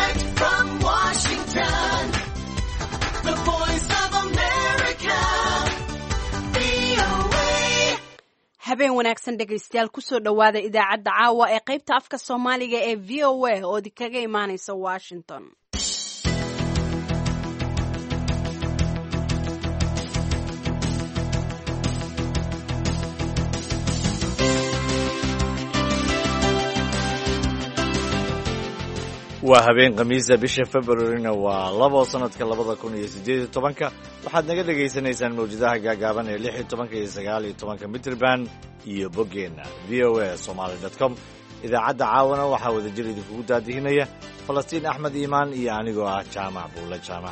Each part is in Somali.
Direct from Washington, the voice of America, VOA. habeen wanaagsan dhegaystayaal kusoo dhowaada idaacadda caawa ee qaybta afka soomaaliga ee v o a oo idinkaga imaanaysa washington. waa habeen khamiisa bisha februarina waa 2 sanadka 2018 waxaad naga dhagaysanaysaan mawjadaha gaagaaban ee 16 iyo 19 mitrban iyo boggeenna voasomali.com. idaacadda caawana waxaa wadajir idinkugu daadihinaya falastiin axmed iimaan iyo anigoo ah jaamac buulle jaamac.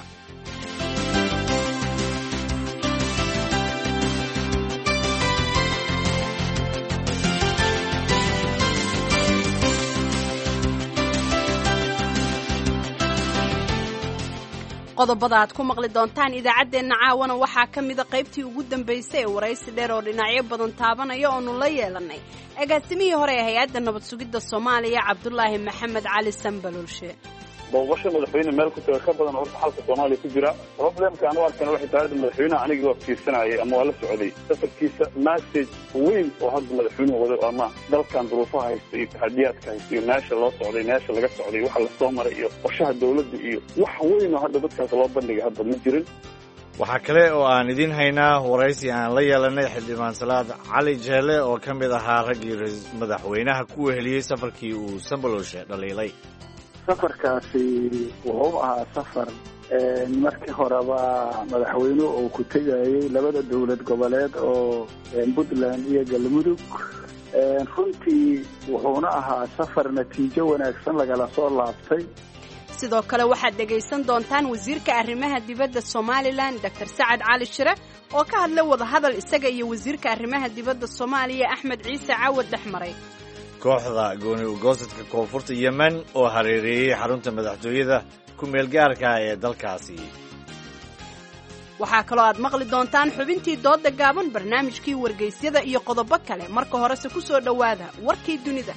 qodobada aad ku maqli doontaan idaacaddeenna caawana waxaa ka mida qaybtii ugu dambaysay ee waraysi dheer oo dhinacyo badan taabanaya oonu la yeelannay agaasimihii hore ee hay-adda nabad sugidda soomaaliya cabdulaahi maxamed cali sanbalolshe. booqasho madaxweyne meel ku taga ka badan horta xalka soomaaliya ku jira. problemka aan u arkana waxay tahay madaxweynaha aniga waa fiirsanayay ama waa la socday safarkiisa message weyn oo hadda madaxweynuhu wado ama dalkan duruufaha haysta iyo taxadiyaadka haysta iyo meesha loo socday meesha laga socday waxa la soo maray iyo qorshaha dawladda iyo wax weyn oo hadda dadkaas loo bandhigay hadda ma jirin. waxaa kale oo aan idiin haynaa waraysi aan la yeelanay xildhibaan salaad cali jeele oo ka mid ahaa raggii madaxweynaha ku weheliyey safarkii uu sanbalolshe dhaliilay. safarkaasi wuxuu ahaa safar markii horeba madaxweynuhu uu ku tegayay labada dowlad goboleed oo puntland iyo galmudug. runtii wuxuuna ahaa safar natiijo wanaagsan lagala soo laabtay. sidoo kale waxaad dhegaysan doontaan wasiirka arrimaha dibadda somalilan dr sacad cali shire oo ka hadlay wadahadal isaga iyo wasiirka arrimaha dibadda soomaaliya axmed ciise caawad dhex maray. kooxda gooni ugoosadka koonfurta yemen oo hareereeyey xarunta madaxtooyada ku-meelgaarka ee dalkaasi. waxaa kaloo aad maqli doontaan xubintii dooda gaaban, barnaamijkii wargaysyada iyo qodobo kale. marka horese ku soo dhowaada warkii dunida.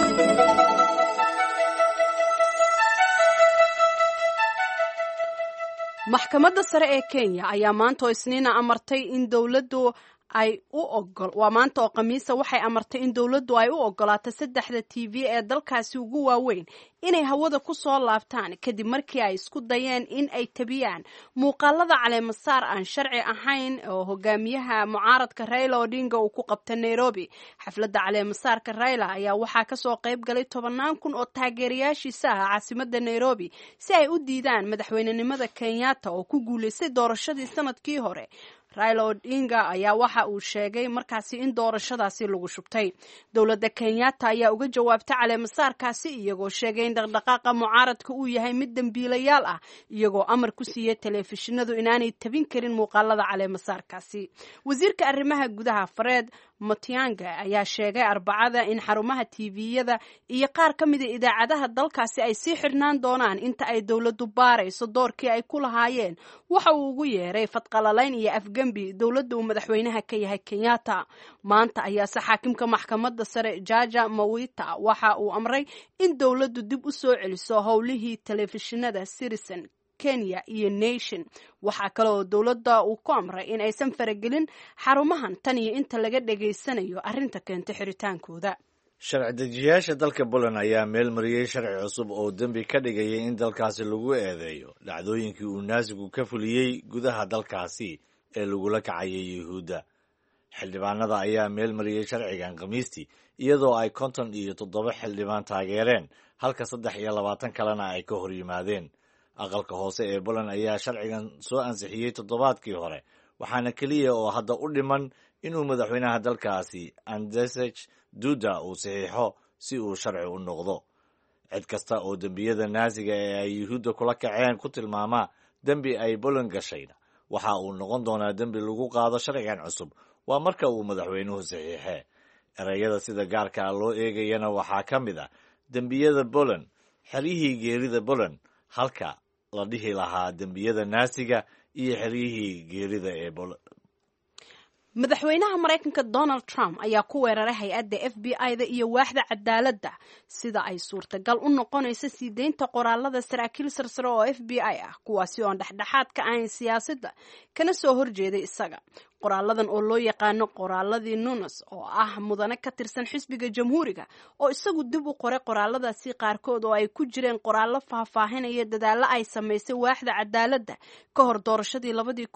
maxkamadda sare ee kenya ayaa maanta oo isniina amartay in dowladdu maanta oo khamiisa waxay amartay in dowladdu ay u ogolaato 3 TV ee dalkaasi ugu waaweyn inay hawada ku soo laabtaan kadib markii ay isku dayeen in ay tabiyaan muuqaalada caleemasaar aan sharci ahayn oo hogaamiyaha mucaaradka Raila Odinga uu ku qabtay Nairobi. xafladda caleemasaarka Raila ayaa waxaa ka soo qayb galay 10,000 oo taageerayaashiisa ah caasimadda Nairobi si ay u diidaan madaxweynenimada Kenyatta oo ku guuleystay doorashadii sanadkii hore. Raila Odinga ayaa waxa uu sheegay markaasi in doorashadaasi lagu shubtay. dowladda Kenyatta ayaa uga jawaabtay caleemasaarkaasi iyagoo sheegay in dhaqdhaqaaqa mucaaradka uu yahay mid dambiilayaal ah, iyagoo amar ku siiyay telefishinadu inaanay tabin karin muuqaalada caleemasaarkaasi. wasiirka arrimaha gudaha Fred Matiang'i ayaa sheegay Arbacada in xarumaha TV-yada iyo qaar ka mid ah idaacadaha dalkaasi ay sii xirnaan doonaan inta ay dowladdu baarayso doorkii ay ku lahaayeen waxa uu ugu yeeray fadqalalayn iyo afgembi dowladda uu madaxweynaha ka yahay Kenyatta. maanta ayaa xaakimka maxkamadda sare Jaja Mawita waxa uu amray in dowladdu dib u soo celiso howlihii telefishinada Citizen, Kenya iyo Nation. waxaa kale oo dowladda uu ku amray in aysan faragelin xarumahan tan iyo inta laga dhageysanayo arrinta keentay xiritaankooda. sharci dejiyaasha dalka Poland ayaa meel mariyey sharci cusub oo dembi ka dhigaya in dalkaasi lagu eedeeyo dhacdooyinkii uu naasigu ka fuliyey gudaha dalkaasi ee lagula kacayay yuhuudda. xildhibaanada ayaa meel mariyey sharcigan khamiistii iyadoo ay 57 xildhibaan taageereen halka 23 kalena ay ka hor yimaadeen. aqalka hoose ee Poland ayaa sharcigan soo ansixiyey toddobaadkii hore, waxaana keliya oo hadda u dhiman inuu madaxweynaha dalkaasi Andrzej Duda uu saxiixo si uu sharci u noqdo. cid kasta oo dembiyada naasiga ee ay yuhuudda kula kaceen ku tilmaama dembi ay Poland gashayna waxa uu noqon doonaa dembi lagu qaado sharcigan cusub waa marka uu madaxweynuhu saxiixee. erayada sida gaarka loo eegayana waxaa ka mid ah dembiyada Poland, xeryihii geerida Poland, halka la dhihi lahaa dembiyada naasiga iyo xeryihii geerida ee Poland. madaxweynaha maraykanka Donald Trump ayaa ku weeraray hay-adda FBI-da iyo waaxda cadaaladda sida ay suurtagal u noqonayso sii deynta qoraalada saraakiil sarsare oo FBI ah kuwaasi oo dhexdhexaad ka ahayn siyaasadda kana soo horjeeday isaga. qoraaladan oo loo yaqaano qoraaladii Nunes oo ah mudane ka tirsan xisbiga jamhuuriga oo isagu dib u qoray qoraaladaasi qaarkood oo ay ku jireen qoraallo faahfaahinaya dadaallo ay samaysay waaxda cadaaladda ka hor doorashadii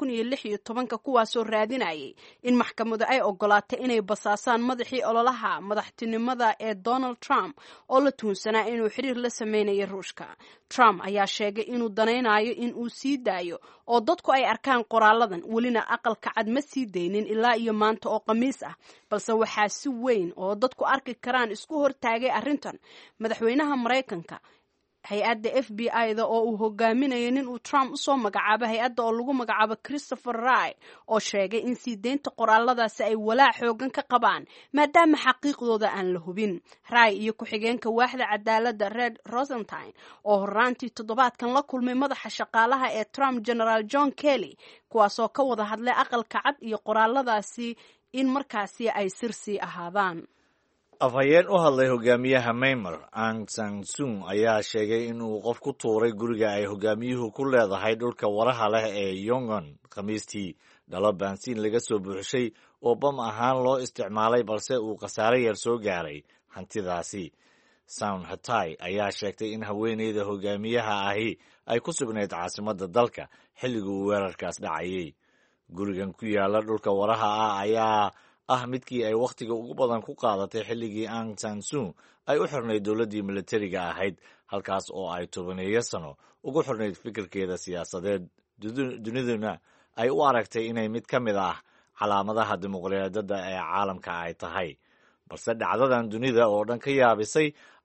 2016 kuwaasoo raadinayay in maxkamadu ay ogolaatay inay basaasaan madaxii ololaha madaxtinimada ee Donald Trump oo la tuhunsanaa inuu xiriir la sameynayay Ruushka. Trump ayaa sheegay inuu danaynayo in uu sii daayo oo dadku ay arkaan qoraaladan welina aqalka cad ma sii deynin ilaa iyo maanta oo Khamiis ah balse waxaa si weyn oo dadku arki karaan isku hortaagay arrintan madaxweynaha Mareykanka hay-adda FBI-da oo uu hogaaminayo nin uu Trump usoo magacaabo hay-adda oo lagu magacaabo Christopher Wray oo sheegay in sii deynta qoraaladaasi ay walaac xoogan ka qabaan maadaama xaqiiqdooda aan la hubin. Wray iyo ku-xigeenka waaxda cadaaladda Red Rosenstein oo horaantii toddobaadkan la kulmay madaxa shaqaalaha ee Trump General John Kelly kuwaasoo ka wada hadlay aqalka cad iyo qoraaladaasi in markaasi ay sirsi ahaadaan. afhayeen u hadlay hogaamiyaha Myanmar Aung San Suu ayaa sheegay inuu qof ku tuuray guriga ay hogaamiyuhu ku leedahay dhulka waraha leh ee Yangon Khamiistii. dhalo baansiin laga soo buuxshay oo bam ahaan loo isticmaalay balse uu khasaare yar soo gaaray hantidaasi. Saun Hatai ayaa sheegtay in haweeneyda hogaamiyaha ahi ay ku sugnayd caasimadda dalka xilligii uu weerarkaas dhacayay. gurigan ku yaala dhulka waraha ah ayaa midkii ay wakhtiga ugu badan ku qaadatay xilligii Aung San Suu ay u xirnayd dowladdii militariga ahayd halkaas oo ay 10 sano ugu xirnayd fikirkeeda siyaasadeed. duniduna ay u aragtay inay mid ka mid ah calaamadaha dimuqraadiyadda ee caalamka ay tahay balse dhacdadan dunida oo dhan ka yaabisay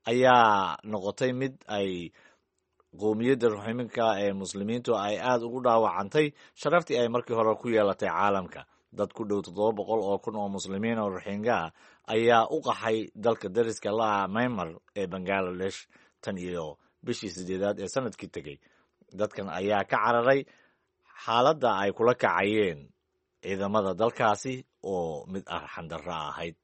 ayaa noqotay mid ay qowmiyadda Rohingya ee muslimiintu ay aad ugu dhaawacantay sharaftii ay markii hore ku yeelatay caalamka. dad ku dhow 700 oo kun oo muslimiin oo Rohingya ayaa u qaxay dalka dariska la ah Myanmar ee Bangladesh tan iyo bishii 8 ee sanadkii tagay. dadkan ayaa ka cararay xaaladda ay kula kacayeen ciidamada dalkaasi oo mid arxan darro ahayd.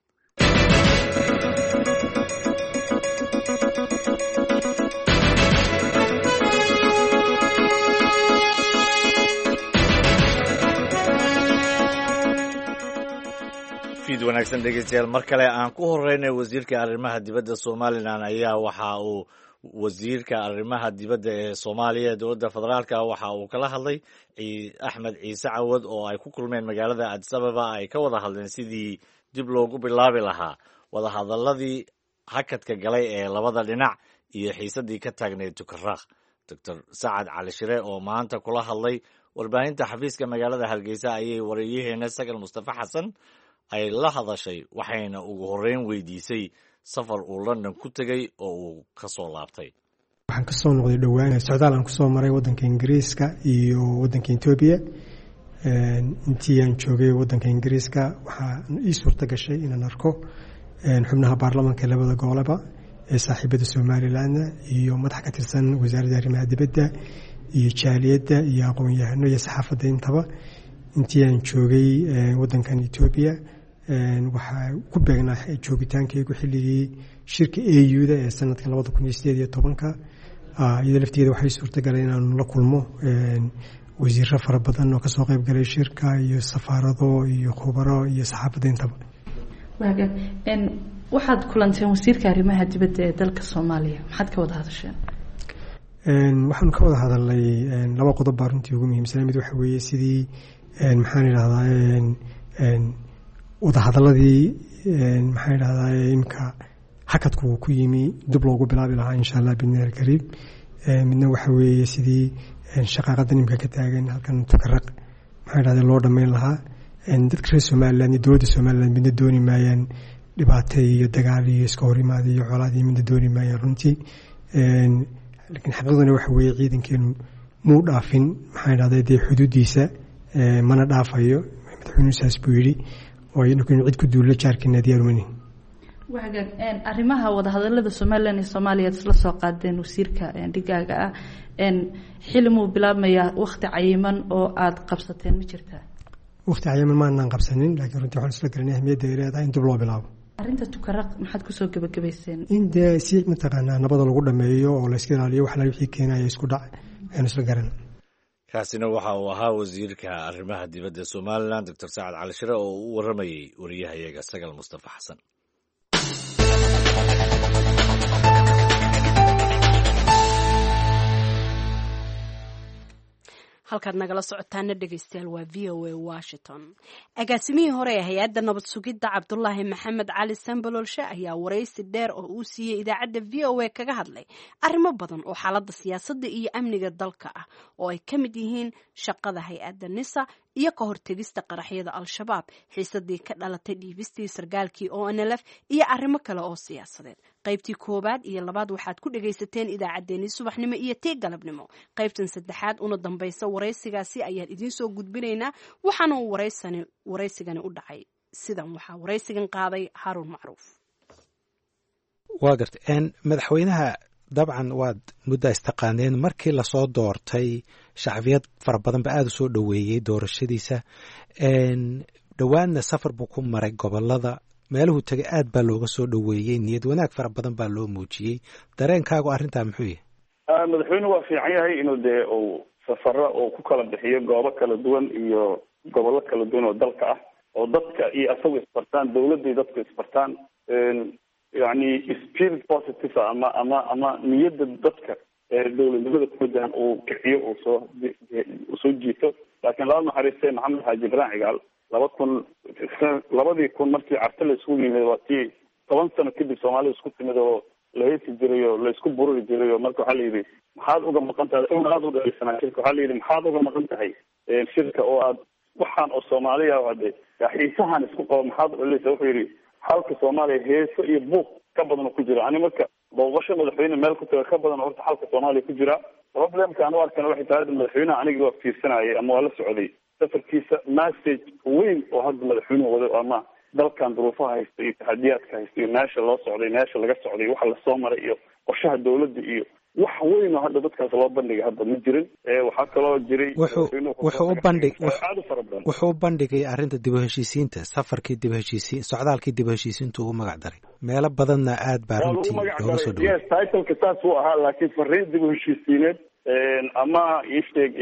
wanaagsan dhegeystayaal mar kale aan ku horeynay wasiirka arrimaha dibadda Soomaaliland ayaa waxa uu wasiirka arrimaha dibadda ee Soomaaliya dowladda federaalka waxa uu kala hadlay Axmed Ciise Cawad oo ay ku kulmeen magaalada Addis Ababa ay ka wada hadleen sidii dib loogu bilaabi lahaa wada hadaladii hakadka galay ee labada dhinac iyo xiisadii ka taagneyd Tukaraq. Dr. Sacad Cali Shire oo maanta kula hadlay warbaahinta xafiiska magaalada Hargeysa ayay wariyaheena Sagal Mustafa Xasan ay la hadashay waxayna ugu horeyn weydiisay safar uu London ku tagay oo uu ka soo laabtay. waxaan ka soo noqday dhawaan socdaal aan ku soo maray wadanka Ingiriiska iyo wadanka Ethiopia. intii aan joogay wadanka Ingiriiska waxaa ii suurta gashay inaan arko xubnaha baarlamaanka labada gobolba ee saaxiibada Somaliland iyo madax ka tirsan wasaaradda arrimaha dibadda iyo jaaliyadda iyo aqoon-yahano iyo saxaafadda intaba. intii aan joogay wadankan Ethiopia waxaa ku beegnaa joogitaankaygu xilligii shirka AU-da ee sanadka 2018 iyada lafteeda waxay suurtagalay inaan la kulmo wasiirro fara badan oo kasoo qayb galay shirka iyo safaarado iyo khubaro iyo saxaafadda intaba. waxaad kulanteen wasiirka arrimaha dibadda ee dalka Soomaaliya maxaad ka wada hadasheen? waxaan ka wada hadalnay 2 qodob baa runtii ugu muhiimsan. mid waxa weeye sidii maxaan idhahdaa wada hadaladii maxaan idhahdaa imka hakadku ku yimi dib loogu bilaabi lahaa insha Allah bidnaahi kariim. midna waxa weeye sidii shaqaaqada nimka ka taagan halkan Tukaraq maxaan idhahdaa loo dhameyn lahaa. dadka reer Somaliland iyo dowladda Somaliland midna dooni maayaan dhibaato iyo dagaal iyo iska horimaad iyo colaad iyo midna dooni maayaan runtii. laakiin xaqiiqduna waxa weeye ciidankeenu muu dhaafin maxaan idhahdaa dee xuduudiisa mana dhaafayo madaxweynuhu saas buu yidhi oo aynu cid ku duulo jaarkina diyaar uma nihin. arrimaha wada hadalada Somaliland iyo Soomaaliya isla soo qaadeen wasiirka dhigaaga ah xilmuu bilaabmaya waqti cayiman oo aad qabsateen ma jirtaa? waqti cayaman maanaan qabsanin laakiin runtii waxaan isla garanay ahmiyadda ay leedahay in dib loo bilaabo. arrinta tukaraq maxaad kusoo gabagabayseen? in dee si mataqaanaa nabada lagu dhameeyo oo la iska ilaaliyo wax la wixii keenaya isku dhac ayaan isla garan. kaasina waxa uu ahaa wasiirka arrimaha dibadda Somaliland Dr. Saacad Cali Shire oo u waramayay wariyahayaga Sagal Mustafa Xasan. halkaad nagala socotaana dhegaystayaal waa VOA Washington. agaasimihii hore ee hay-adda nabad sugidda Cabdulaahi Maxamed Cali Sambalolshe ayaa waraysi dheer oo uu siiyey idaacadda VOA kaga hadlay arrimo badan oo xaaladda siyaasadda iyo amniga dalka ah oo ay ka mid yihiin shaqada hay-adda NISA iyo ka hortegista qaraxyada Al-Shabaab, xiisadii ka dhalatay dhiibistii sargaalkii ONLF iyo arrimo kale oo siyaasadeed. qaybtii koobaad iyo labaad waxaad ku dhagaysateen idaacaddeenii subaxnimo iyo tii galabnimo. qaybtan saddexaad una dambaysa waraysigaasi ayaan idiin soo gudbinaynaa, waxaana uu waraysigani u dhacay sidan. waxaa waraysigan qaaday Haruun Macruuf. waa gartay madaxweynaha dabcan waad muddo istaqaaneen markii lasoo doortay shacbiyad fara badan ba aada u soo dhoweeyey doorashadiisa. dhowaanna safar buu ku maray gobolada, meeluhu tegay aad baa looga soo dhoweeyey, niyad wanaag fara badan baa loo muujiyey. dareenkaagu arrintaa muxuu yahay? madaxweynuhu waa fiican yahay inuu dee uu safaro oo ku kala bixiyo goobo kala duwan iyo gobollo kala duwan oo dalka ah, oo dadka iyo asagu isbartaan, dawladda dadku isbartaan. yani spirit positive ama niyadda dadka dawladnimada ku wajahan uu kiciyo uu soo jiito. laakiin laba naxariistay maxamed xaaji ibrahim cigaal 2000 markii carta la isugu yimid waa tii 10 sano kadib Soomaaliya isku timid oo la heesi jiray oo la isku bururi jiray. marka waxaa la yidhi maxaad uga maqan tahay aad u dhalisanaa shirka? waxaa la yidhi maxaad uga maqan tahay shirka oo aad waxaan oo Soomaaliya wade xiisahan isku qabo maxaad u dhalisay? wuxuu yidhi xalka Soomaaliya heeso iyo buuq ka badan ku jira. ani marka booqasho madaxweyne meel ku taga ka badan horta xalka Soomaaliya ku jira. problemka aan u arkana waxay tahay madaxweynaha aniga waa fiirsanayay ama waa la socday safarkiisa message weyn oo hadda madaxweynuhu wado ama dalkan duruufaha haysta iyo taxadiyaadka haysta iyo meesha loo socday, meesha laga socday, waxa lasoo maray iyo qorshaha dawladda iyo wax weyn oo hadda dadkaas loo bandhigay hadda ma jirin. waxaa kaloo jiray wuxuu u bandhigay arrinta dib u heshiisiinta, safarkii dib u heshiisiin, socdaalkii dib u hesiisiintu ugu magac daray. meelo badanna aad baa runtii looga soo dhaway. yes, titleka saas uu ahaa, laakiin fariin dib u heshiisiineed ama isheeg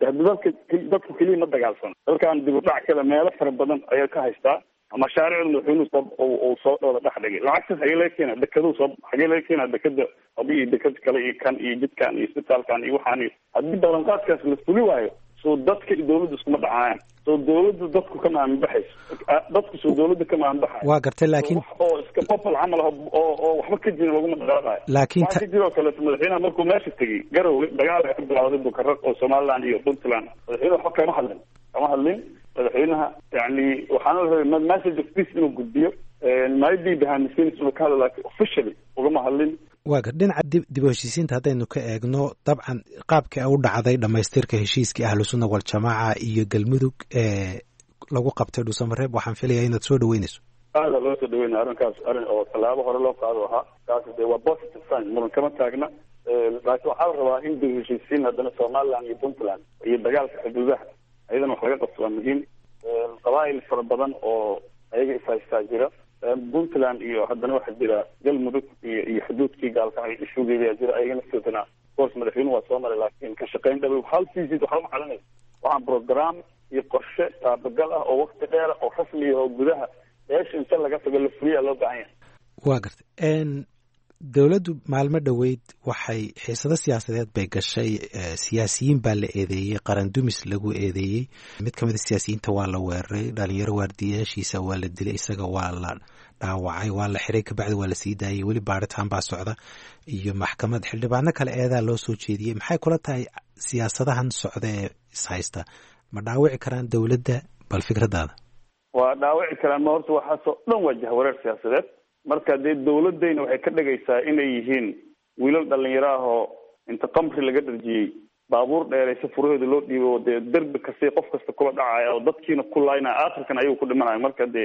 dadku keliya ma dagaalsan. dalkan dib u dhac kale meelo fara badan ayaa ka haystaa. mashaariicda madaxweynuhu soo dhowla dhex dhigay. lacagtaas xagee laga keena? dekaduu xagee laga keena? dekada iyo dekad kale iyo kan iyo jidkan iyo isbitaalkan iyo waxaan iyo haddii ballanqaadkaas la fuli waayo soo dadka iyo dawladda iskuma dhacayaan. soo dawladda dadku ka maaminbaxayso, dadku soo dawladda ka maaminbaxayo. waa gartay, laakiin oo iska popol camal oo waxba ka jirin laguma dhaqaaqayo. laakiin waxaa ka jiroo kaleeto madaxweynaha markuu meesha tegey garowe dagaal ay ka bilawday bukaraq oo Somaliland iyo Puntland. madaxweyne waxba kama hadlin madaxweynaha. yani waxaana la rabay message of peace inuu gudbiyo, maybe behind the scenes inuu ka hadlo, laakiin officially ugama hadlin. waa gar dhinaca dib u heshiisiinta haddaynu ka eegno, dabcan qaabkii u dhacday dhamaystirka heshiiskii ahlu sunna wal jamaaca iyo galmudug ee lagu qabtay dhuusamareeb, waxaan filayaa inaad soo dhaweynayso. aada loo soo dhaweynaya arrinkaas, arrin oo tallaabo hore loo qaado ahaa. kaas dee waa positive sign, muran kama taagna. laakiin waxaa la rabaa in dib u heshiisiin haddana Somaliland iyo Puntland iyo dagaalka xuduudaha ayadana wax laga qabto waa muhiim. qabaa'il fara badan oo ayaga ishaystaa jira. Puntland iyo haddana waxaa jira galmudug iyo xuduudkii gaalkacyo ishugeeda jira. ayagana sidana course madaxweynuhu waa soo maray, laakiin ka shaqayn dhaw hal fiisid waxaa ma xalinaysa. waxaan program iyo qorshe taabagal ah oo waqti dheer oo rasmi ah oo gudaha meesha inta laga tago la fuliyaa loo baahan yahay. waa gartay. dowladdu maalmo dhoweyd waxay xiisado siyaasadeed bay gashay. siyaasiyiin baa la eedeeyey, qaran dumis lagu eedeeyey. mid ka mid a siyaasiyiinta waa la weeraray, dhalinyaro waardiyaashiisa waa la dilay, isaga waa la dhaawacay, waa la xiray, kabacdi waa la sii daayay. weli baaritaan baa socda iyo maxkamad. xildhibaano kale eedaa loo soo jeediyey. maxay kula tahay siyaasadahan socda ee ishaysta ma dhaawici karaan dowladda? bal fikradaada. waa dhaawici karaan ma horta waxaasoo dhan waa jahwareer siyaasadeed. marka dee dawladayna waxay ka dhigaysaa inay yihiin wiilal dhalinyaro ah oo inta qamri laga dharjiyey baabuur dheeraysa furaheeda loo dhiibo dee derbi kasta qof kasta kula dhacaya oo dadkiina ku laynaya, aakhirkan ayuu ku dhimanayo. marka dee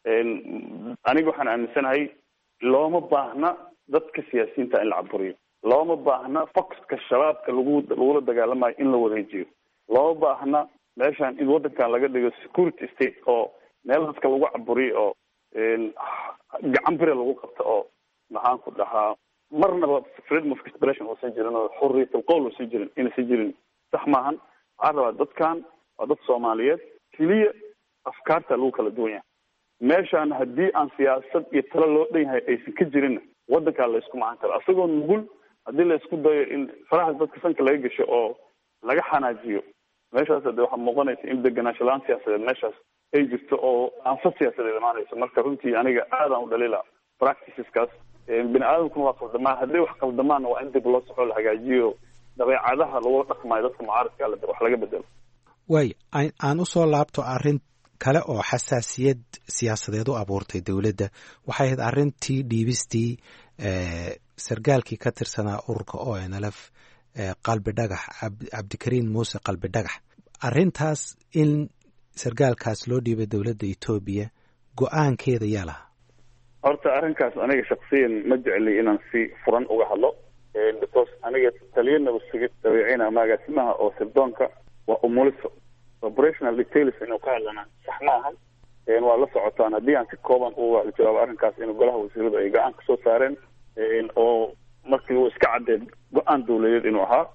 aniga waxaan aaminsanahay looma baahna dadka siyaasiyiinta in la caburiyo, looma baahna foxka shabaabka lagula dagaalamayo in la wareejiyo, looma baahna meeshaan in waddankan laga dhigo security state oo meel dadka lagu caburiyo oo gacan bire lagu qabto oo maxaan ku dhahaa marnaba freedom of expression uusan jirin oo xurriyatul qowl uusan jirin inaysan jirin sax maahan. waxaan rabaa dadkan waa dad Soomaaliyeed keliya afkaarta lagu kala duwan yahay. meeshaan haddii aan siyaasad iyo talo loo dhan yahay aysan ka jirin waddankaa la isku macaan karo asagoo nugul haddii la isku dayo in farahaas dadka sanka laga gasho oo laga xanaajiyo meeshaas hadee waxaa muuqanaysa in deganaansho la-aan siyaasadeed meeshaas ay jirto oo aanfad siyaasadeed imaanayso. marka runtii aniga aadaan u dhaliila practiceskaas. bini aadamkuna waa qaldamaa hadday wax qaldamaanna waa in dib loo soxo la hagaajiyo dabeecadaha lagula dhaqmayo dadka mucaaradka wax laga bedelo. waay aan usoo laabto arrin kale oo xasaasiyad siyaasadeed u abuurtay dowladda waxay ahayd arrintii dhiibistii sargaalkii ka tirsanaa ururka ONLF qalbi dhagax cabdikariin muuse qalbi dhagax. arrintaas in sargaalkaas loo dhiibay dowladda Ethiopia go-aankeeda yaa lahaa. horta arrinkaas aniga shaksiyan ma jecli inaan si furan uga hadlo because aniga taliyana sugid dabeecina magaasimaha oo sirdoonka waa umuliso operational details inuu ka hadlana sax maahan. waa la socotaan haddii aan si kooban u jawaabo arrinkaas inuu golaha wasiiradu ay go-aan kasoo saareen oo markii uu iska caddeed go-aan dawladeed inuu ahaa.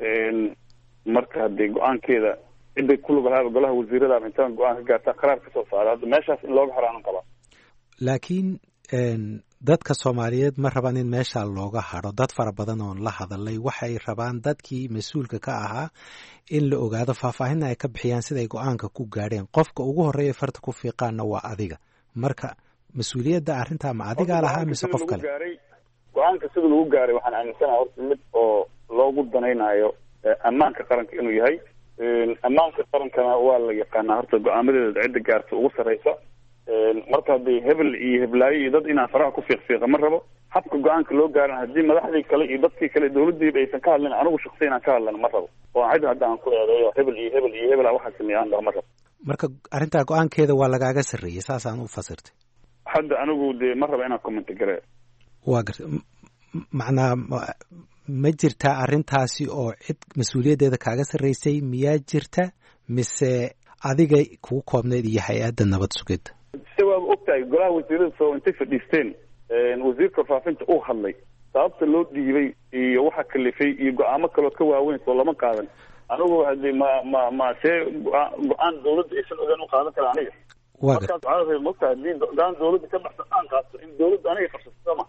marka haddii go-aankeeda ciday ku lug lahaaba golaha wasiirada intaan go-aan ka gaartaa qaraar kasoo saara hadda meeshaas in looga xoraanan qabaa. laakiin dadka Soomaaliyeed ma rabaan in meesha looga haro. dad fara badan oo la hadalay waxay rabaan dadkii mas'uulka ka ahaa in la ogaado faahfaahin ay ka bixiyaan sida ay go'aanka ku gaadheen. qofka ugu horeeya farta ku fiiqaana waa adiga. marka mas'uuliyadda arrinta ma adiga lahaa mise qof kale? go'aanka sida lagu gaaray waxaan aaminsanahay horta mid oo loogu danaynayo ammaanka qaranka inuu yahay. ammaanka qarankana waa la yaqaanaa horta go'aamadeeda cidda gaarta ugu sarreysa. marka haddii hebel iyo heblaayo iyo dad inaan faraha ku fiiqfiiqa ma rabo. habka go-aanka loo gaaran haddii madaxdii kale iyo dadkii kale dawladdiiba aysan ka hadlin anigu shaksiyan aan ka hadlana ma rabo. oo cid hadda aan ku eedeeyo hebel iyo hebel iyo hebel waxaa sameeya aan dhaho ma rabo. marka arrintaa go-aankeeda waa lagaaga sarreeyey saasaan u fasirtay. hadda anigu dee ma raba inaan commenti gare. waa gartay macnaa ma jirtaa arrintaasi oo cid mas-uuliyaddeeda kaaga sarreysay miyaa jirta mise adiga kugu koobneyd iyo hay-adda nabad sugidda? se waaba ogtahay golaha wasiirada soo intay fadhiisteen wasiirka faafinta uu hadlay sababta loo dhiibay iyo waxa kalifay iyo go-aamo kaloo ka waaweyn soo lama qaadan. anigu hadii ma see go-aan dawladda aysan ogaan u qaadan kara aniga. markaas waxaa mogtahay hadii go-aan dawladda ka baxsan aan qaato in dawladda aniga qabsato sama.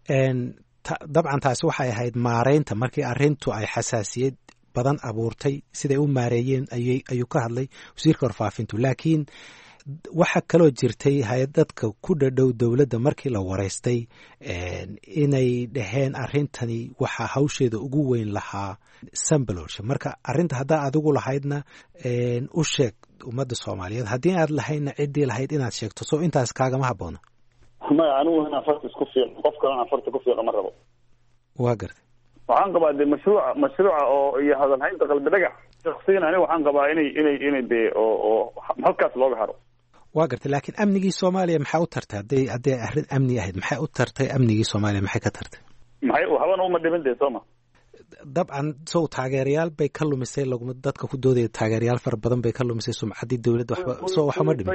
dabcan taasi waxay ahayd maareynta markii arrintu ay xasaasiyad badan abuurtay siday u maareeyeen ayuu ka hadlay wasiirka warfaafintu. laakiin waxaa kaloo jirtay hay-dadka ku dhadhow dowladda markii la wareystay inay dhaheen arrintani waxaa hawsheeda ugu weyn lahaa sambalolsha. marka arrinta haddaa adigu lahaydna u sheeg ummadda Soomaaliyeed, haddii aad lahaydna ciddii lahayd inaad sheegto soo intaas kaagama habboona. maya anigu inaan farta isku fiiqo qof kalena farta ku fiiqo ma rabo. waa gartay. waxaan qabaa dee mashruuca oo iyo hadalhaynta qalbi dhagax shaksiyan aniga waxaan qabaa inay dee oo halkaas looga haro. waa gartay. laakiin amnigii Soomaaliya maxaa u tartay hadday arrin amni ahayd maxay u tartay amnigii Soomaaliya maxay ka tartay? maxay habana uma dhiman dee sooma. dabcan sow taageerayaal bay ka lumisay dadka ku doodaya taageerayaal fara badan bay ka lumisay sumcaddii dawladda waxuma dhimin.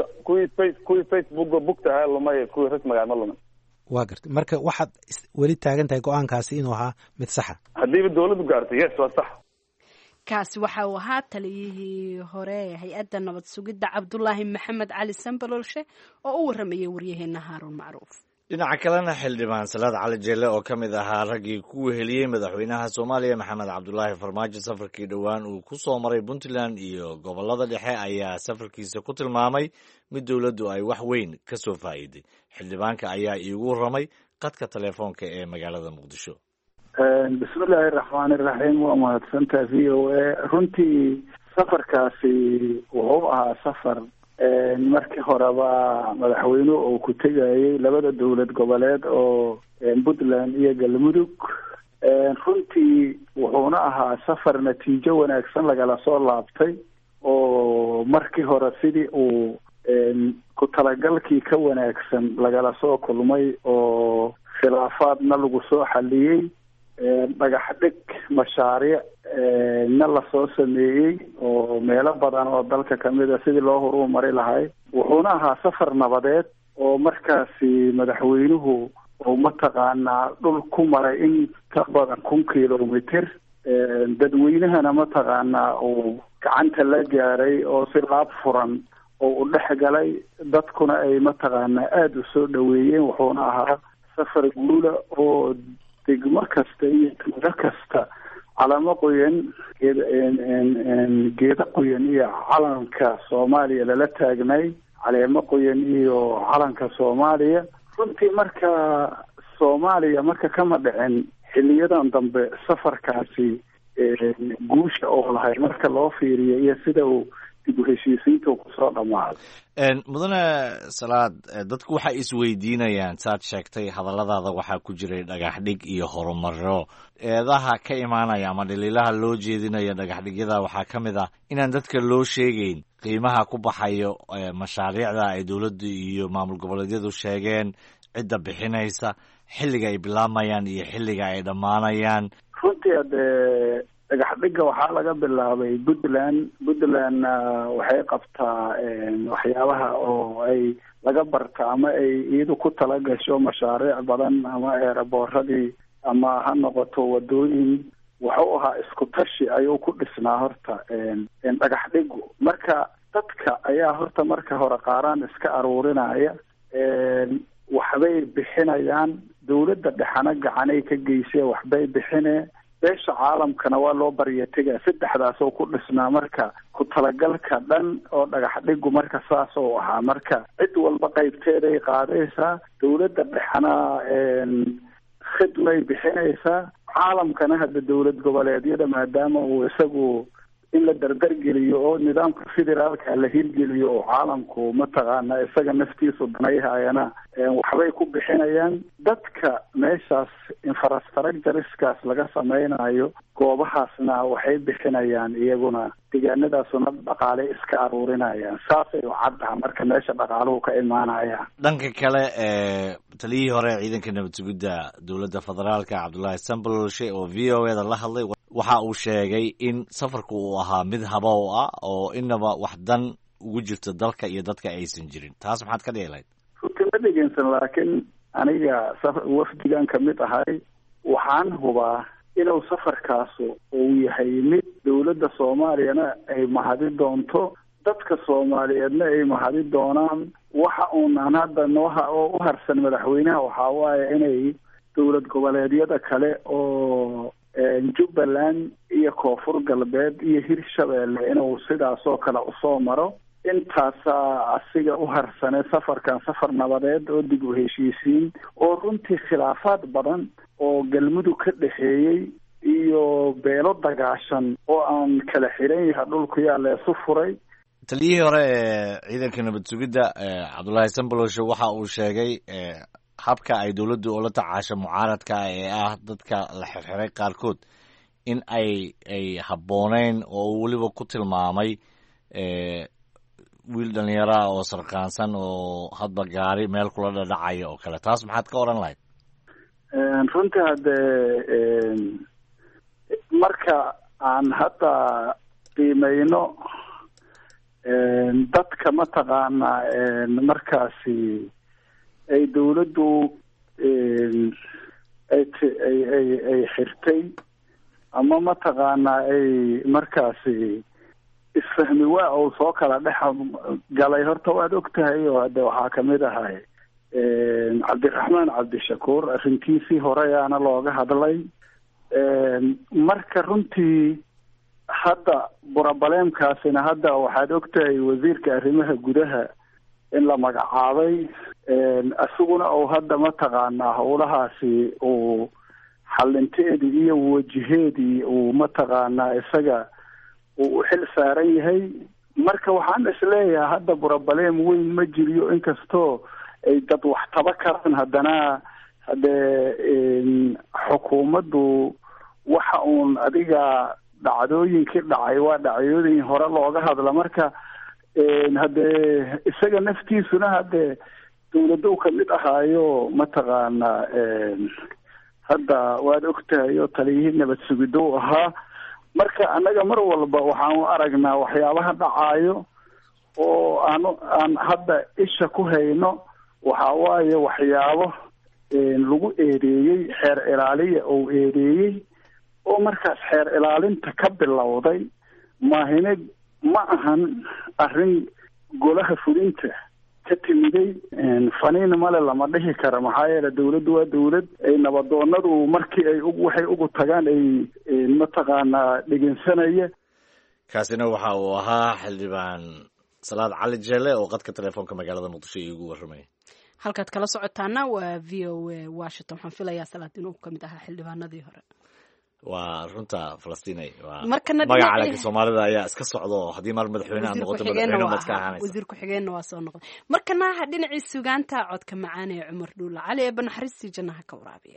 kuwii facebooka bugtaha lumay kuwii rasmiga ma lumin. waa gartay. marka waxaad weli taagan tahay go-aankaasi inuu ahaa mid saxa haddiiba dawladdu gaartay yes waa sax. kaasi waxa uu ahaa taliyihii hore ee hay-adda nabad sugidda Cabdulaahi Maxamed Cali Sambalolshe oo u waramayay waryaheena Haaruun Macruuf. dhinaca kalena xildhibaan Salaad Cali Jeelle oo ka mid ahaa raggii ku weheliyey madaxweynaha Soomaaliya Maxamed Cabdulaahi Farmaajo safarkii dhowaan uu ku soo maray Puntland iyo gobollada dhexe ayaa safarkiisa ku tilmaamay mid dawladdu ay wax weyn ka soo faa'iiday. xildhibaanka ayaa iigu warramay qadka telefoonka ee magaalada Muqdisho. bismillaahi raxmaani raxiim. waa mahadsantahay v o a. runtii safarkaasi wuxuu ahaa safar markii horeba madaxweyne oo ku tegayay labada dowlad goboleed oo Puntland iyo Galmudug. runtii wuxuuna ahaa safar natiijo wanaagsan lagala soo laabtay oo markii hore sidii uu ku talagalkii ka wanaagsan lagala soo kulmay oo khilaafaadna lagu soo xaliyey. dhagax dhig mashaariic na lasoo sameeyey oo meelo badan oo dalka kamid a sidii loo horumari lahay. wuxuuna ahaa safar nabadeed oo markaasi madaxweynuhu oo mataqaanaa dhul ku maray in ka badan 1,000 kilomitir. dadweynahana mataqaanaa uu gacanta la gaaray oo si laab furan oo u dhex galay, dadkuna ay mataqaanaa aada u soo dhaweeyeen. wuxuuna ahaa safar guula oo degmo kasta iyo tuulo kasta calamo qoyan, geeda qoyan iyo calanka Soomaaliya lala taagnay, caleemo qoyan iyo calanka Soomaaliya. runtii marka Soomaaliya marka kama dhicin xiliyadan dambe safarkaasi guusha oo lahay marka loo fiiriyo iyo sida uu dib u heshiisiinta kusoo dhamaaday. mudane Salaad, dadku waxay isweydiinayaan saad sheegtay hadalladaada waxaa ku jiray dhagax dhig iyo horumaro. eedaha ka imaanaya ama dhaliilaha loo jeedinaya dhagaxdhigyada waxaa ka mid ah inaan dadka loo sheegeyn qiimaha ku baxayo mashaariicda ay dowladdu iyo maamul goboleedyadu sheegeen, cidda bixinaysa, xilliga ay bilaabayaan iyo xilliga ay dhammaanayaan. runtii hadee dhagax dhigga waxaa laga bilaabay puntland waxay qabtaa waxyaabaha oo ay laga barta ama ay iyadu ku tala gasho mashaariic badan, ama eeraboorradii ama ha noqoto wadooyin. wuxuu ahaa isku tashi ayuu ku dhisnaa horta dhagax dhiggu. marka dadka ayaa horta marka hore qaaraan iska aruurinaya, waxbay bixinayaan, dawladda dhexana gacanay ka geysay, waxbay bixine, beesha caalamkana waa loo barya tegaa. saddexdaas oo ku dhisnaa marka ku talagalka dhan oo dhagax dhiggu marka saas oo ahaa. marka cid walba qaybteeday qaadaysaa, dawladda dhexana khidmay bixinaysaa, caalamkana hadda dawlad goboleedyada maadaama uu isagu in la dardargeliyo oo nidaamka federaalka la hirgeliyo oo caalamku mataqaana isaga naftiisu danayhayana waxbay ku bixinayaan. dadka meeshaas infrastructureskaas laga samaynayo goobahaasna waxay bixinayaan iyaguna, deegaanadaasuna dhaqaale iska aruurinayaan. saasay u caddaha marka meesha dhaqaaluhu ka imaanayaan. dhanka kale taliyihii hore ciidanka nabad sugidda dowladda federaalka Cabdullaahi Sanbalolshe oo VOA da la hadlay waxa uu sheegay in safarku uu ahaa mid habow ah oo inaba wax dan ugu jirto dalka iyo dadka aysan jirin. taas maxaad ka dhihi lahayd? runtii ma dhegeysan, laakiin aniga wafdigan ka mid ahay waxaan hubaa inuu safarkaasu uu yahay mid dawladda Soomaaliyana ay mahadi doonto, dadka Soomaaliyeedna ay mahadi doonaan. waxa uunaan hadda nooha oo u harsan madaxweynaha waxaa waaye inay dawlad goboleedyada kale oo Jubbaland iyo Koonfur Galbeed iyo Hirshabeelle inuu sidaasoo kale usoo maro. intaasaa asiga u harsanay safarkan, safar nabadeed oo dib u heshiisiin oo runtii khilaafaad badan oo galmudug ka dhexeeyey iyo beelo dagaashan oo aan kala xiran yahay dhulku yaa leesu furay. taliyihii hore ee ciidanka nabad sugidda Cabdullaahi Sanbalolshe waxa uu sheegay habka ay dowladdu ula tacaasho mucaaradka ee ah dadka la xirxiray qaarkood in ay habbooneyn, oo weliba ku tilmaamay wiil dhalinyaro ah oo sarqaansan oo hadba gaari meel kula dhadhacaya oo kale. taas maxaad ka odhan lahayd? runtii haddee marka aan hadda qiimeyno dadka mataqaanaa markaasi ay dawladdu ay xirtay ama mataqaanaa ay markaasi isfahmi waa uu soo kala dhex galay. horta waad ogtahay oo hadde waxaa kamid ahay cabdiraxmaan cabdishakuur arrintiisii horeyaana looga hadlay. marka runtii hadda burabaleemkaasina hadda waxaad ogtahay wasiirka arrimaha gudaha in la magacaabay, isaguna uu hadda mataqaanaa howlahaasi uu xalinteedii iyo wajiheedii uu mataqaanaa isaga uu u xil saaran yahay. marka waxaan isleeyahay hadda burabaleem weyn ma jiriyo, inkastoo ay dad wax taba karaan, haddana haddee xukuumaddu waxa uun adiga dhacdooyinkii dhacay waa dhacdooyin hore looga hadla. marka haddee isaga naftiisuna haddee dawladda u kamid ahaayo mataqaanaa hadda waad ogtahay oo taliyihii nabad sugiddo u ahaa. marka annaga mar walba waxaan u aragnaa waxyaabaha dhacaayo oo aan hadda isha ku hayno waxaa waaye waxyaabo lagu eedeeyey xeer ilaaliya oo eedeeyey oo markaas xeer ilaalinta ka bilowday maahine ma ahan arrin golaha fulinta ka timiday. faniin male lama dhihi kara maxaa yeele dawladdu waa dawlad. nabadoonadu markii ay waxay ugu tagaan ay mataqaanaa dhegeysanaya. kaasina waxa uu ahaa xildhibaan salaad cali jeele oo qadka telefoonka magaalada muqdisho iigu warramay. halkaad kala socotaana waa v o a washington. waxaan filayaa salaad inuu ka mid ahaa xildhibaanadii hore. waa runta Falastinay. magaca calanka Soomaalida ayaa iska socdo haddii mar madaxweyne aad noqoto madaxweyne baad ka ahaanaysaa. wasiir ku-xigeenna waa soo noqday. markana dhinacii sugaanta codka macaan ee Cumar Dhuula Cali ee banaxariistii jannaha ka waraabiya.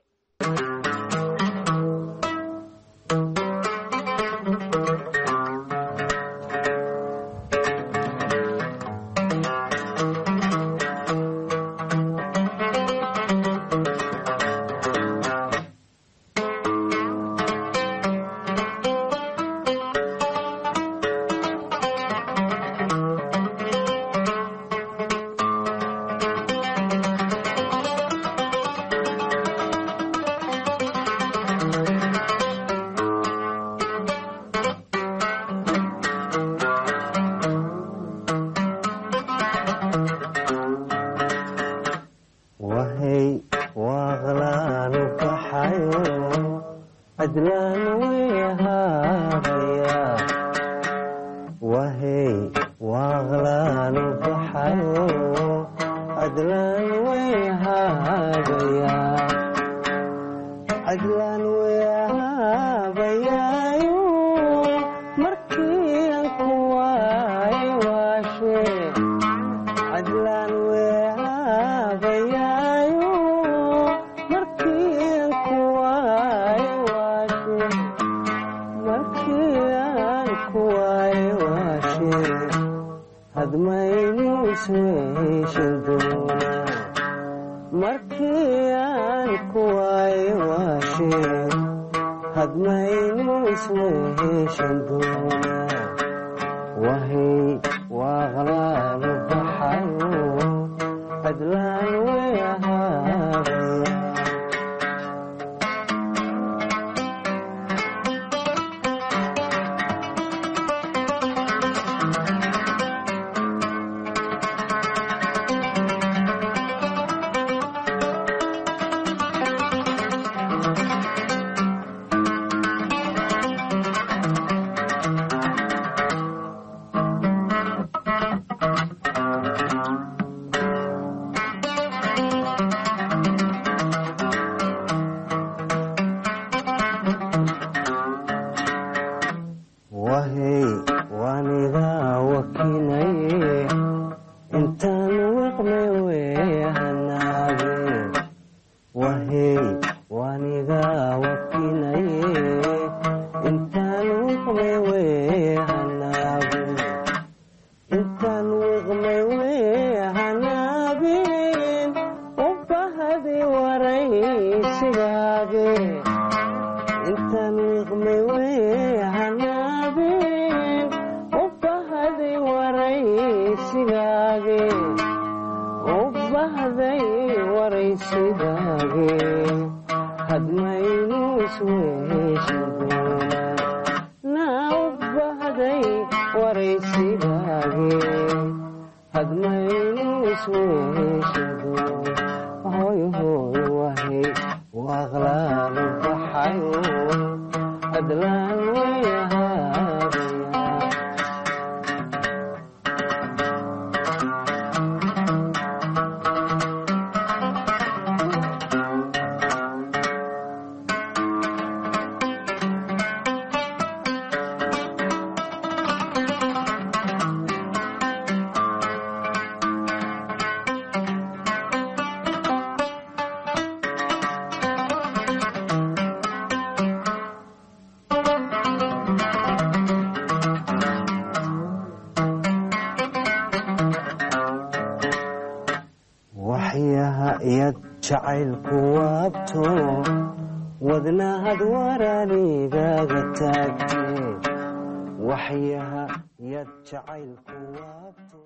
jacaylku waabto wadnahad waraanigaaga taagto waxyaha yad jacaylku waabto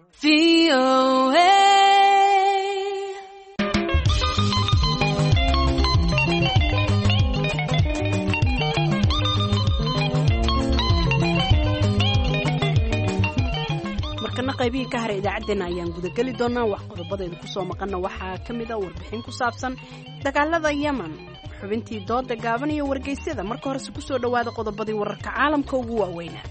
markana qaybihii ka haray idaacaddeenna ayaan gudageli doonaa wax qodobadayda kusoo maqanna waxaa ka mid a warbixin ku saabsan dagaalada yemen xubintii dooda gaaban iyo wargeysyada marka horese kusoo dhowaada qodobadii wararka caalamka ugu waaweynaa.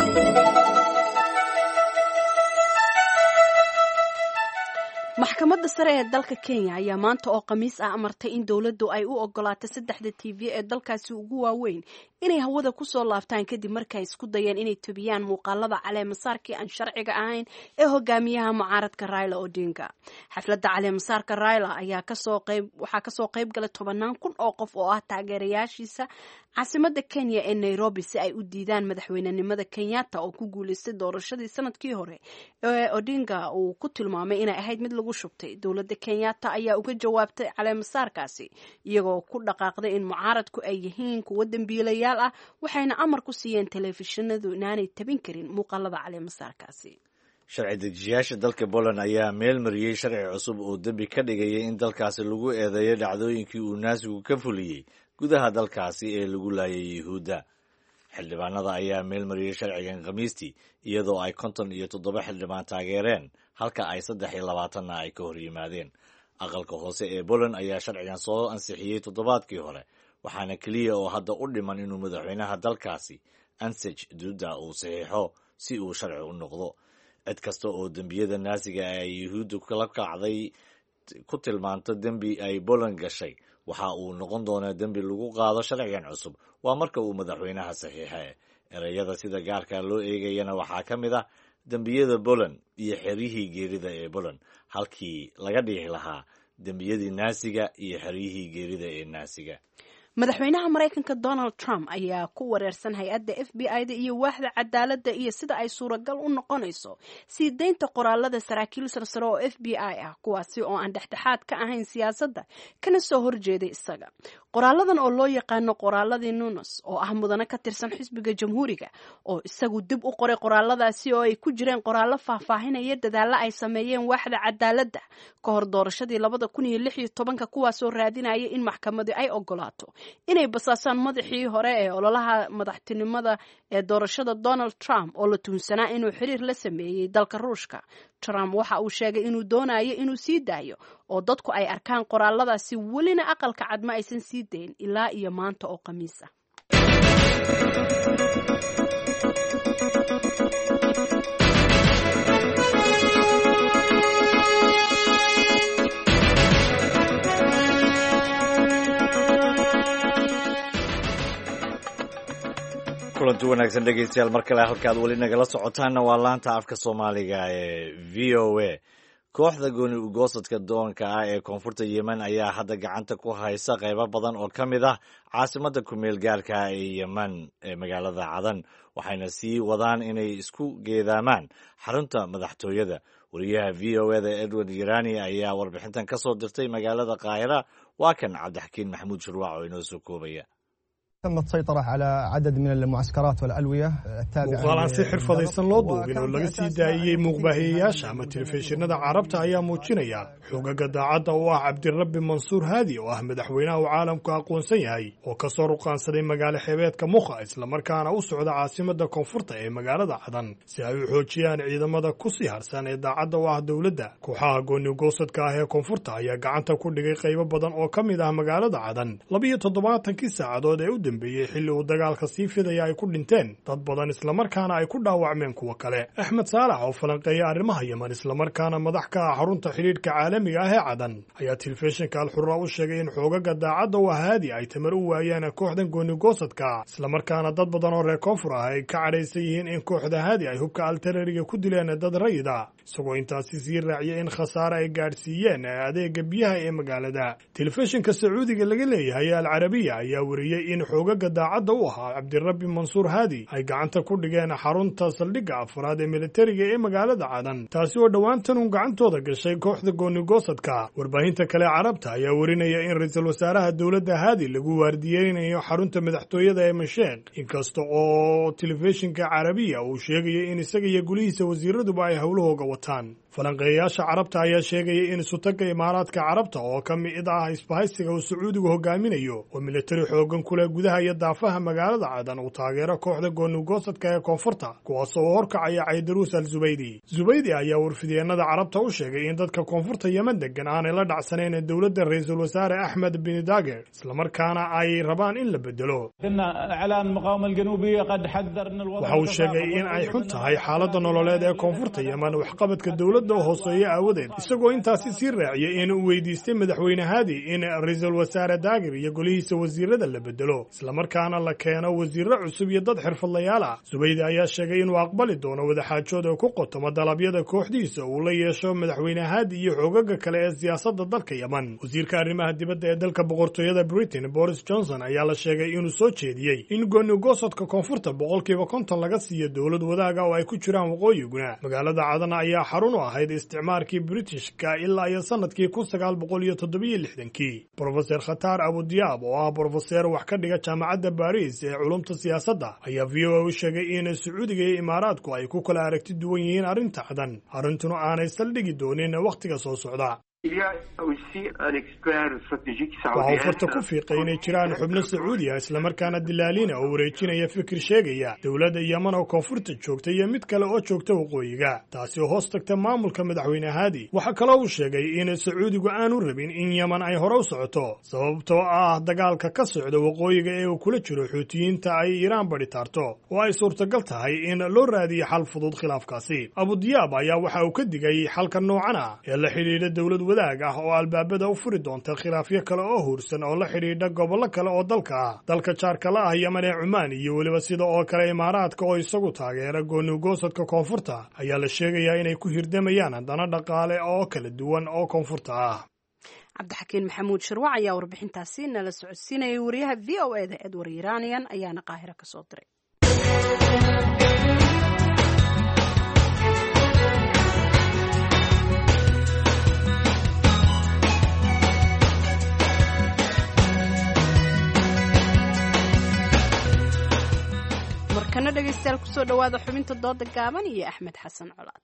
maxkamadda sare ee dalka Kenya ayaa maanta oo khamiis ah amartay in dawladdu ay u ogolaato 3 TV ee dalkaasi ugu waaweyn inay hawada ku soo laabtaan kadib markay isku dayeen inay tubiyaan muuqaalada caleemasaarkii aan sharciga ahayn ee hogaamiyaha mucaaradka Raila Odinga. xafladda caleemasaarka Raila ayaa waxaa kasoo qayb galay 10,000 oo qof oo ah taageerayaashiisa caasimadda Kenya ee Nairobi si ay u diidaan madaxweynenimada Kenyatta oo ku guuleystay doorashadii sanadkii hore ee Odinga uu ku tilmaamay inay ahayd mid lagu shubtay. dowladda Kenyatta ayaa uga jawaabtay caleemasaarkaasi iyagoo ku dhaqaaqday in mucaaradku ay yihiin kuwa dambiilayaal ah waxayna amar ku siiyeen telefishinadu inaanay tabin karin muuqaalada caleemasaarkaasi. sharci dejiyaasha dalka Poland ayaa meel mariyay sharci cusub oo dambi ka dhigaya in dalkaasi lagu eedeeyo dhacdooyinkii uu naasigu ka fuliyey gudaha dalkaasi ee lagu laayay Yuhuudda. xildhibaanada ayaa meel mariyay sharcigan Khamiistii iyadoo ay 57 xildhibaan taageereen halka ay 23 ay ka hor yimaadeen. aqalka hoose ee Poland ayaa sharcigan soo ansixiyay toddobaadkii hore waxaana kaliya oo hadda u dhiman inuu madaxweynaha dalkaasi Andrzej Duda uu saxiixo si uu sharci u noqdo. cid kasta oo dembiyada naasiga ay Yuhuuddu kala kacday ku tilmaanto dembi ay Poland gashay waxa uu noqon doonaa dembi lagu qaado sharcigan cusub waa marka uu madaxweynaha saxiixay. erayada sida gaarka loo eegayana waxaa ka mid ah dembiyada Poland iyo xeryihii geerida ee Poland halkii laga dhigi lahaa dembiyadii naasiga iyo xeryihii geerida ee naasiga. madaxweynaha Mareykanka Donald Trump ayaa ku wareersan hay'adda FBI-da iyo waaxda cadaaladda iyo sida ay suuragal u noqonayso sii deynta qoraalada saraakiil sarsare oo FBI ah kuwaasi oo aan dhexdhexaad ka ahayn siyaasadda kana soo horjeeday isaga. qoraaladan oo loo yaqaano qoraaladii Nunes oo ah mudane ka tirsan xisbiga jamhuuriga oo isagu dib u qoray qoraaladaasi oo ay ku jireen qoraallo faahfaahinaya dadaalla ay sameeyeen waaxda cadaaladda ka hor doorashadii 2016 kuwaasoo raadinaya in maxkamadu ay ogolaato inay basaasaan madaxii hore ee ololaha madaxtinimada ee doorashada Donald Trump oo la tuunsanaa inuu xiriir la sameeyay dalka Ruushka. Trump waxa uu sheegay inuu doonayo inuu sii daayo oo dadku ay arkaan qoraaladaasi welina aqalka cad ma aysan sii dayn ilaa iyo maanta oo khamiis ah. kulanti wanaagsan dhegeystayaal mar kale halkaad weli nagala socotaanna waa laanta afka Soomaaliga ee VOA. kooxda gooni ugoosadka doonka ah ee koonfurta Yemen ayaa hadda gacanta ku haysa qaybo badan oo ka mid ah caasimadda ku meel gaarka ah ee Yemen ee magaalada Cadan waxayna sii wadaan inay isku geedaamaan xarunta madaxtooyada. wariyaha VOA-da Edward Yerani ayaa warbixintan ka soo dirtay magaalada Qaahira waa kan Cabdixakiin Maxamuud Shirwac oo inoo soo koobaya. تم السيطرة على عدد من المعسكرات والألوية التابعة muuqaalaan si xirfadaysan loo duubin oo laga sii daayey muuqbaahiyeyaasha ama telefishinada carabta ayaa muujinaya xogaga daacadda u ah Cabdirabbi Mansuur Haadi oo ah madaxweynaha uu caalamku aqoonsan yahay oo ka soo ruqaansaday magaalo xeebeedka Mukha isla markaana u socda caasimadda koonfurta ee magaalada Cadan si ay u xoojiyaan ciidamada ku sii harsan ee daacadda u ah dawladda. kooxaha gooni ugoosadka ah ee koonfurta ayaa gacanta ku dhigay qaybo badan oo ka mid ah magaalada Cadan 72 saacadood ee u dambeeyay xilli uu dagaalka sii fidaya ay ku dhinteen dad badan isla markaana ay ku dhaawacmeen kuwa kale. Axmed Saalax oo falanqeeya arrimaha Yemen isla markaana madax ka ah xarunta xiriirka caalamiga ah ee Cadan ayaa telefishinka Al Hurra u sheegay in xogaga daacadda u Haadi ay tamar u waayeen kooxdan gooni ugoosadka isla markaana dad badan oo reer koonfur ah ay ka cadhaysan yihiin in kooxda Haadi ay hubka altareriga ku dileen dad rayida isagoo intaasi sii raaciyay in khasaare ay gaadhsiiyeen adeega biyaha ee magaalada. telefishinka sacuudiga laga leeyahay alcarabiya ayaa wariyey in xoogaga daacadda u ahaa cabdirabbi mansuur haadi ay gacanta ku dhigeen xarunta saldhigga afraad ee militariga ee magaalada cadan, taasi oo dhowaantan uun gacantooda gashay kooxda goonigosadka. warbaahinta kale carabta ayaa warinaya in ra-iisul wasaaraha dowladda haadi lagu waardiyeynayo xarunta madaxtooyada ee masheeq, inkasta oo telefishinka carabiya uu sheegaya in isaga iyo gulihiisa wasiiraduba ay howlahooga wataan. falanqeeyayaasha carabta ayaa sheegaya in isutagga imaaraadka carabta oo ka mid ah isbahaysiga uu sacuudigu hogaaminayo oo militari xoogan ku leh gudaha iyo daafaha magaalada cadan uu taageero kooxda goonigosadka ee koonfurta, kuwaas oo horkacaya caydaruus al zubaydi. zubaydi ayaa warfidyeenada carabta u sheegay in dadka koonfurta yemen degan aanay la dhacsanayn dowladda ra-iisul wasaare axmed bin dager, islamarkaana ay rabaan in la bedelo. waxa uu sheegay in ay xun tahay xaaladda nololeed ee koonfurta yemen waxqabadka dowladda hooseeya aawadeed, isagoo intaasi sii raaciyay in uu weydiistay madaxweyne haadi in ra-iisul wasaare daagir iyo golihiisa wasiirada la bedelo, islamarkaana la keeno wasiiro cusub iyo dad xirfadlayaal ah. zubaydi ayaa sheegay inuu aqbali doono wadaxaajood oo ku qotoma dalabyada kooxdiisa uu la yeesho madaxweyne haadi iyo xoogaga kale ee siyaasadda dalka yemen. wasiirka arrimaha dibadda ee dalka boqortooyada britain boris johnson ayaa la sheegay inuu soo jeediyey in goonigosadka koonfurta 50% laga siiyo dowlad wadaaga oo ay ku jiraan waqooyiguna. magaalada cadan ayaa xarun u ahayd isticmaarkii britishka ilaa iyo sanadkii 1967. brofeser khatar abudiyaab oo ah brofeser wax ka dhiga jaamacadda baris ee culumta siyaasadda ayaa v o a u sheegay in sacuudiga iyo imaaraadku ay ku kala aragti duwan yihiin arrinta cadan, arrintuna aanay saldhigi doonin wakhtiga soo socda. waxa uu farta ku fiiqay inay jiraan xubno sacuudi ah islamarkaana dilaalina oo wareejinaya fikir sheegaya dowladda yemen oo koonfurta joogta iyo mid kale oo joogta waqooyiga, taasi oo hoos tagta maamulka madaxweyne haadi. waxaa kaloo uu sheegay in sacuudigu aanu rabin in yemen ay hore u socoto sababtoo ah dagaalka ka socda waqooyiga ee uu kula jiro xuutiyiinta ay iiraan badhitaarto oo ay suurtagal tahay in loo raadiyo xal fudud khilaafkaasi. abudiyaab ayaa waxa uu ka digay xalka noocan ah ee la xidhiidha dowlad wadaag ah oo albaabada u furi doonta khilaafyo kale oo huursan oo la xidhiidha gobollo kale oo dalka ah. dalka jaarka la ah yemen ee cumaan iyo weliba sida oo kale imaaraadka oo isagu taageera goonigosadka koonfurta ayaa la sheegayaa inay ku hirdamayaan dana dhaqaale oo kala duwan oo koonfurta ah. cabdixakiin maxamuud shirwac ayaa warbixintaasi nala socodsiinayay. wariyaha v o e da edward iranian ayaana qaahiro ka soo diray. markana dhegaystayaal kusoo dhawaada xubinta dooda gaaban iyo axmed xasan colaad.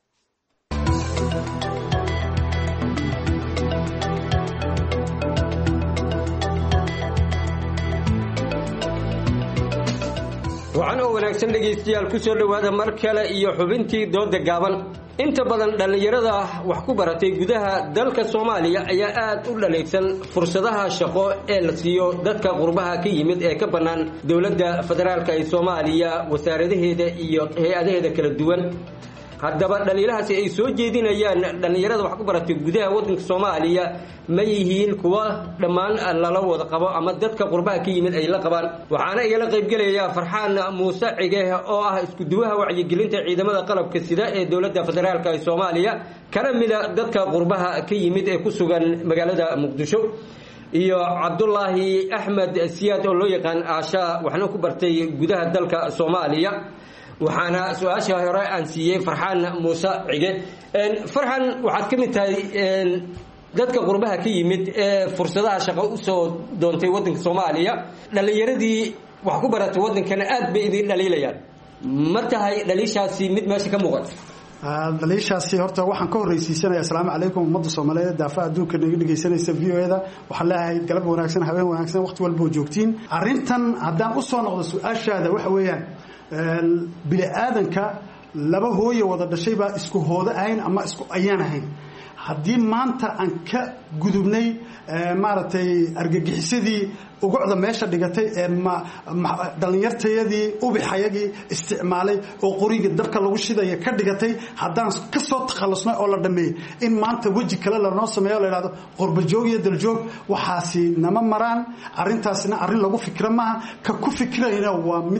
wacan oo wanaagsan dhegaystayaal kusoo dhawaada mar kale iyo xubintii dooda gaaban. inta badan dhallinyarada wax ku baratay gudaha dalka Soomaaliya ayaa aad u dhaleegsan fursadaha shaqo ee la siiyo dadka qurbaha ka yimid ee ka banaan dawladda federaalka ee Soomaaliya, wasaaradaheeda iyo hay'adaheeda kala duwan. haddaba dhaliilahaasi ay soo jeedinayaan dhallinyarada wax ku baratay gudaha waddanka Soomaaliya ma yihiin kuwa dhammaan lala wada qabo ama dadka qurbaha ka yimid ay la qabaan. waxaana igala qayb galaya Farxaan Muuse Cige oo ah isku duwaha wacyigelinta ciidamada qalabka sida ee dawladda federaalka ee Soomaaliya, kana mid ah dadka qurbaha ka yimid ee ku sugan magaalada Muqdisho, iyo Cabdullaahi Axmed Siyaad oo loo yaqaan Aasha waxna ku bartay gudaha dalka Soomaaliya. waxaana su'aasha hore aan siiyay Farxaan Muuse Cige. Farxaan, waxaad ka mid tahay dadka qurbaha ka yimid ee fursadaha shaqo u soo doontay waddanka Soomaaliya. dhalinyaradii wax ku baratay waddankana aad bay idin dhaliilayaan, ma tahay dhaliishaasi mid meesha ka muuqata? dhaliishaasi horta waxaan ka horreysiisanaya assalaamu calaykum ummadda Soomaaliyeed daafaha adduunka naga dhegaysanaysa v o e da. waxaan leeyahay galab wanaagsan, habeen wanaagsan, waqti walba oo joogtiin. arrintan haddaan u soo noqdo su'aashaada waxa weeyaan bini aadanka laba hooye wada dhashay baa isku hoodo ahayn ama isku ayaan ahayn. haddii maanta aan ka gudubnay maaragtay argagixisadii ugucda meesha dhigatay ee dhalinyartayadii ubixayagii isticmaalay oo qoriga dabka lagu shidaya ka dhigatay, haddaan ka soo takhallusnay oo la dhameeyey in maanta weji kale lanoo sameeyo la yidhahdo qorbajoog iyo daljoog, waxaasi nama maraan. arrintaasina arrin lagu fikra maaha. ka ku fikrayna waa mid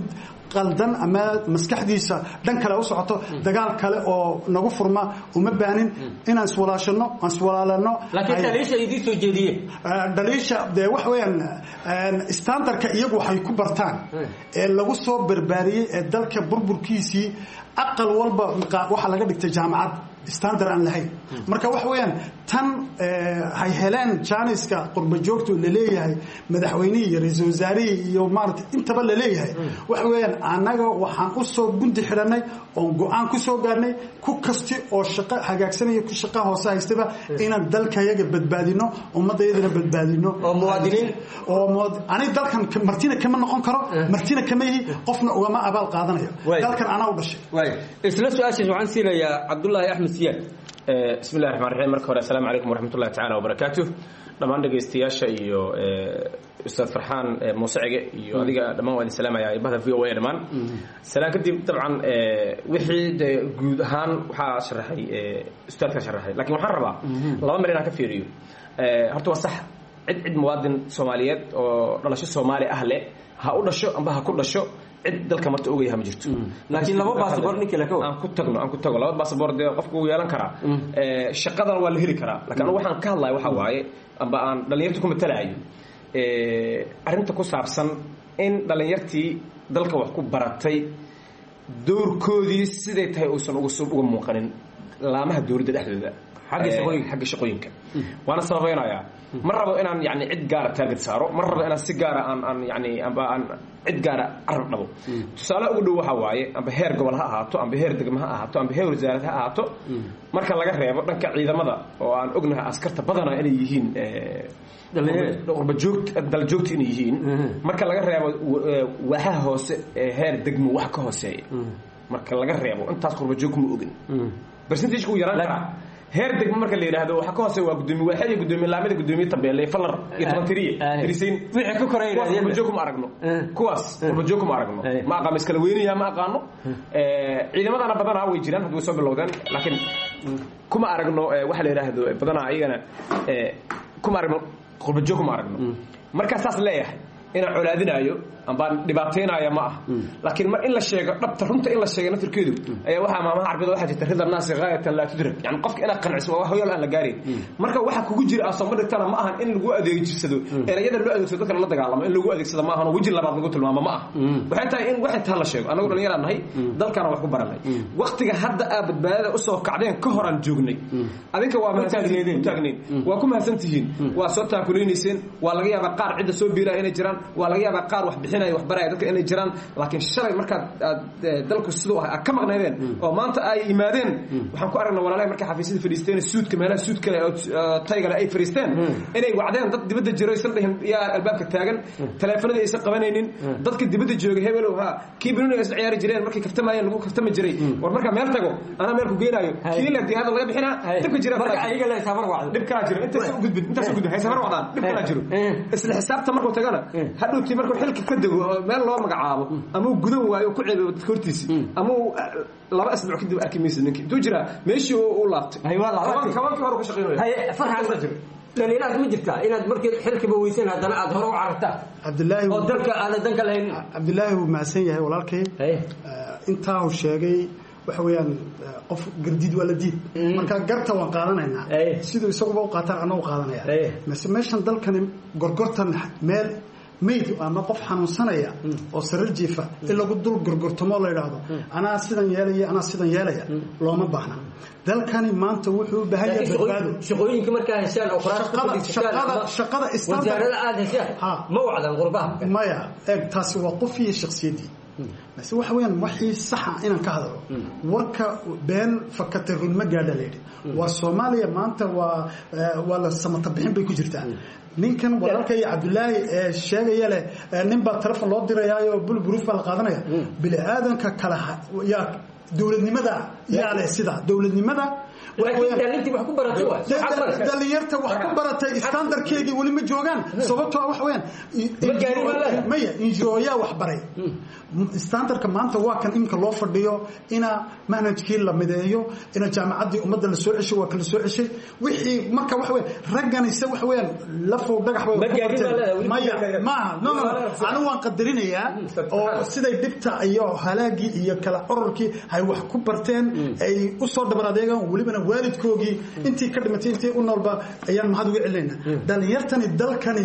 qaldan ama maskaxdiisa dhan kale u socoto dagaal kale oo nagu furma uma baanin inaan iswalaashano aan iswalaalano laakiin dhaliisha idii soo jeediyay dhaliisha de wax weeyaan standardka iyagu waxay ku bartaan ee lagu soo barbaariyay ee dalka burburkiisii aqal walba waxa laga dhigtay jaamacad standard aan lahayn marka wax weeyaan tan hay heleen jaaniska qurba joogto la leeyahay madaxweynaha iyo ra'iisul wasaaraha iyo maarta intaba la leeyahay wax weeyaan anaga waxaan u soo gundi xiranay oo go'aan ku soo gaarnay ku kasti oo shaqo hagaagsanaya ku shaqo hoose haystaba inaan dalkayaga badbaadino ummadayadana badbaadino oo muwaadiniin oo ani dalkan martina kama noqon karo martina kama yihi qofna ugama abaal qaadanayo dalkan ana u dhashay isla su'aashaas waxaan siinayaa Cabdullaahi Axmed Siyaad bismillaahir rahmaanir rahiim marka hore assalaamu calaykum waraxmatullaahi ta'ala wabarakaatuh dhammaan dhageystayaasha iyo ustaad Farxaan Muusacige iyo adiga dhammaan waan salaamayaa ibada VOA dhammaan salaam kadib dabcan wixii guud ahaan waxa sharaxay ustaadka sharaxay laakiin waxaan rabaa laba mar inaan ka fiiriyo horta waa sax cid muwaadin Soomaaliyeed oo dhalasho Soomaali ah leh ha u dhasho amba ha ku dhasho cid dalka marta ogayahay ma jirto laakiin laba baasaboor ninkii la aan ku tago laba baasaboor de qofku uu yeelan karaa shaqadan waa la heli karaa laakiin waxaan ka hadlayo waxa waaye amba aan dhalinyarta ku matalayo arrinta ku saabsan in dhalinyartii dalka wax ku baratay doorkoodii siday tahay uusan uga muuqanin laamaha dowladda dhexdooda xagga shaqooyinka waana sabaynayaa ma rabo inaan yani cid gaara target saaro ma rabo inaan si gaara aan yani amba aan cid gaara arab dhabo tusaale ugu dhow waxa waaye amba heer gobol ha ahaato amba heer degmo ha ahaato amba heer wasaarad ha ahaato marka laga reebo dhanka ciidamada oo aan ognahay askarta badana inay yihiin dal joogta inay yihiin marka laga reebo waaxaha hoose ee heer degmo wax ka hooseeya marka laga reebo intaas qurba joog ma ogin percentage ku yaraan karaa heer degmo marka la yiraahdo waxa ka hooseeya waa gudoomiye waaxda iyo gudoomiye laamada gudoomiye tabeelay falar iyo tabantiriye tirisin wixii ka koreeyay qurba joog ma aragno kuwaas qurba joog ma aragno ma aqaan iskala weynaya ma aqaano ciidamadana badana way jiraan hadii soo bilowdaan laakiin kuma aragno waxa la yiraahdo badana ayagana kuma aragno qurba joog ma aragno marka saas leeyahay ina colaadinayo amba dhibaateenaya ma ah laakiin mar in la sheego dhabta runta in la sheego naftirkeedu ayaa waxa maamaha arbida waxa jirta rida naas gaayatan la tudrak yani qofka ina qanciso waa hooyal aan la gaarin marka waxa kugu jira asoo madhigtana ma ahan in lagu adeegsado erayada loo adeegsado dadka la dagaalamo in lagu adeegsado ma ahan waji labaad lagu tilmaamo ma ah waxay tahay in waxa taa la sheego anagu dhalinyarada nahay dalkana wax ku baranay waqtiga hadda aad badbaadada u soo kacdeen ka horan joognay adinka waa taagneed waa ku mahadsantihiin waa soo taakuleynayeen waa laga yaabaa qaar cid soo biilaa inay jiraan waa laga yaabaa qaar wax bixinay wax baraya dadka inay jiraan laakiin shalay marka dalku sidoo ah ka maqnaydeen oo maanta ay imaadeen waxaan ku aragnaa walaalahay marka xafiisyada fadhiisteen suudka meelaha suudka taygale ay fadhiisteen inay wacdeen dad dibadda jiro aysan dhahin yaa albaabka taagan taleefanada aysan qabanaynin dadka dibadda jooga hebel ha kii binuuna is ciyaari jireen markay kaftamayeen lagu kaftami jiray war marka meel tago ana meel ku geenayo kii la diyaada laga bixina dibka jira marka ayaga la sabar wacdo dib kala jiro inta soo gudbin hay sabar wacdaan dib kala jiro isla xisaabta markuu tagana hadhowtii markuu xilka ka dago meel loo magacaabo ama gudan waayo ku ceebiyo dadka hortiisa ama laba asbuuc kadib arkimaysa ninkii intuu jira meeshii uu laabtay kabanka hore ka shaqeynaya hay farxan jiro dhalinyarada ma jirta inaad markii xilkiba weysan haddana aad hore u carartaa Cabdullaahi oo dalka aan danka lahayn Cabdullaahi wuu maasan yahay walaalkay intaa uu sheegay waxa weeyaan qof gardid wala diid marka garta waan qaadanaynaa sidoo isagu u qaataan anoo qaadanaya meeshan dalkan gorgortan meel meyd ama qof xanuunsanaya oo sarir jiifa in lagu dul gorgortamo la yiraahdo ana sidan yeelaya looma baahna dalkani maanta wuxuu u baahan yahay badbaado shaqooyinka markaa heshaan oo shaqada wasaarada aad heshaan ma wacdan qurbaha maya taasi waa qof iyo shakhsiyadii بس waxa weeyaan wixii sax ah inaan ka hadlo warka been fakatay run ma gaadha leeyahay war Soomaaliya maanta waa la samata bixin bay ku jirtaa ninkan walaalkay Cabdullaahi sheegaya leh nin baa telefoon loo dirayaayo bulburuuf la qaadanaya bil aadanka kala yaa dawladnimada yaa leh sida dawladnimada dhalinyarta wax ku baratay standardkeegii weli ma joogaan sababtoo wax weeyaan maya injooyaa wax baray standardka maanta waa kan imika loo fadhiyo ina manhajkii la mideeyo ina jaamacaddii ummadda la soo ceshay waa kala soo ceshay wixii marka wax weeyaan raggan ise wax weeyaan lafow dhagax maya maaha no anigu waan qadarinayaa oo siday dhibta iyo halaagii iyo kala ororkii ay wax ku barteen ay u soo dhabar adeegaan welibana waalidkoogii intii ka dhimatay intii u noolba ayaan mahad uga celinaynaa dhalinyartani dalkani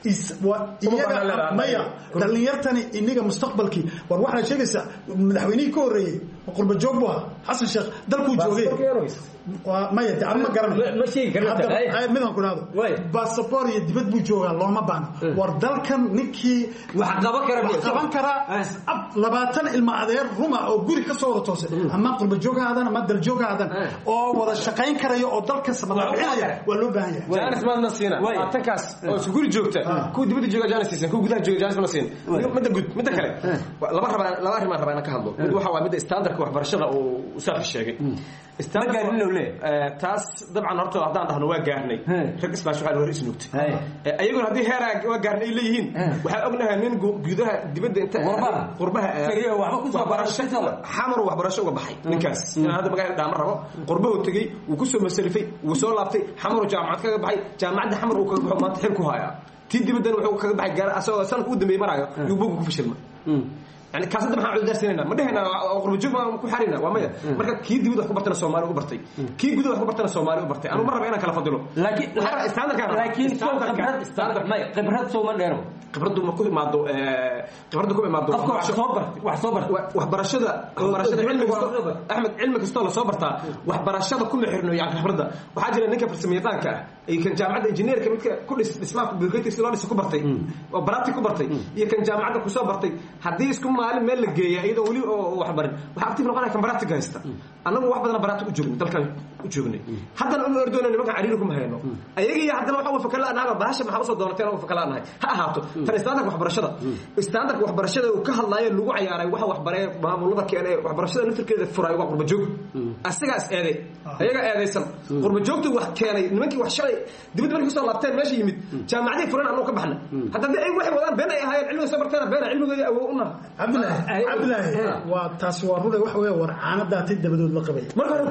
maya dhalinyartani iniga mustaqbalkii war waxaad sheegaysaa madaxweynihii ka horreeyey qurba joog buu ahaa xasan sheekh dalkuu joogay maya de ama garanayo midaan ku dhahdo basaboor iyo dibad buu joogaa looma baano war dalkan ninkii wax qaban karaa 20 ilma adeer ruma oo guri ka soo wada toosay ama qurba joog aadan ama dal joog aadan oo wada shaqayn karaya oo dalka samadacinaya waa loo baahan yahay jaanis ma nasiina tankaas oo guri joogta ku dibada jooga jaanis siisan ku gudaha jooga jaanis ma nasiina midda kale laba arrimaan rabaa ka hadlo mid waxa waa midda standardka waxbarashada oo saaf sheegay taas dabcan horta haddaan dhahno waa gaarnay rag isbaash waxaa hore isnuugtay ayaguna haddii heeraa waa gaarnay ay leeyihiin waxaa ognahay nin gudaha dibadda inta qurbaha xamar waxbarasho uga baxay ninkaas inaan hadda magaalada dhaama rabo qurbahu tegey wuu kusoo masalifay wuu soo laabtay xamaru jaamacad kaga baxay jaamacadda xamar uu kaga baxo maanta xil ku hayaa tii dibaddana wuxuu kaga baxay gaar asagoo sanadka u dambeeyey maraayo yuu bogu ku fashilma يعني كاسد ما حاول درسنا ما دهنا قرب جوب ما كحرينا وما مركا كي دبي wax ku bartana Soomaali u bartay kii gudaha wax ku bartana Soomaali u bartay anu mar raba inaan kala fadilo laakiin standard ma khibrad Soomaali dheero khibradu ma ku imaado wax soo bartay waxbarashada cilmiga Ahmed cilmiga kasta la soo bartaa waxbarashada kuma xirno yaa khibrada waxa jira ninka farsamayaqaanka ay kan jaamacadda injineerka midka ku dhismaha bulkeetiga si loo dhiso ku bartay oo barati ku bartay iyo kan jaamacadda ku soo bartay hadii isku maalin meel la geeyo iyadoo wali oo wax barin waxa active noqonaya kan barati haysta anagu wax badan barati u joogno dalkan u joognay haddana uu ordoonay nimanka cariir kuma hayno ayaga haddana waxa uu fakala anaga baasha maxaa u soo doonateen oo fakala anahay ha ahaato standard waxbarashada uu ka hadlayo lagu ciyaaray waxa wax baray maamulada keenay waxbarashada naftirkeeda furay waa qurba joog asagaas ayaga eedaysan qurba joogtu wax keenay nimankii wax shalay dibadda markii soo laabteen meesha yimid jaamacadii furan anoo ka baxna haddana ay wax wadaan been ay ahaayeen cilmiga soo barteen been cilmiga awow una Abdullahi waa taas waa ruuday wax weey war caanadaatay dabadood la qabay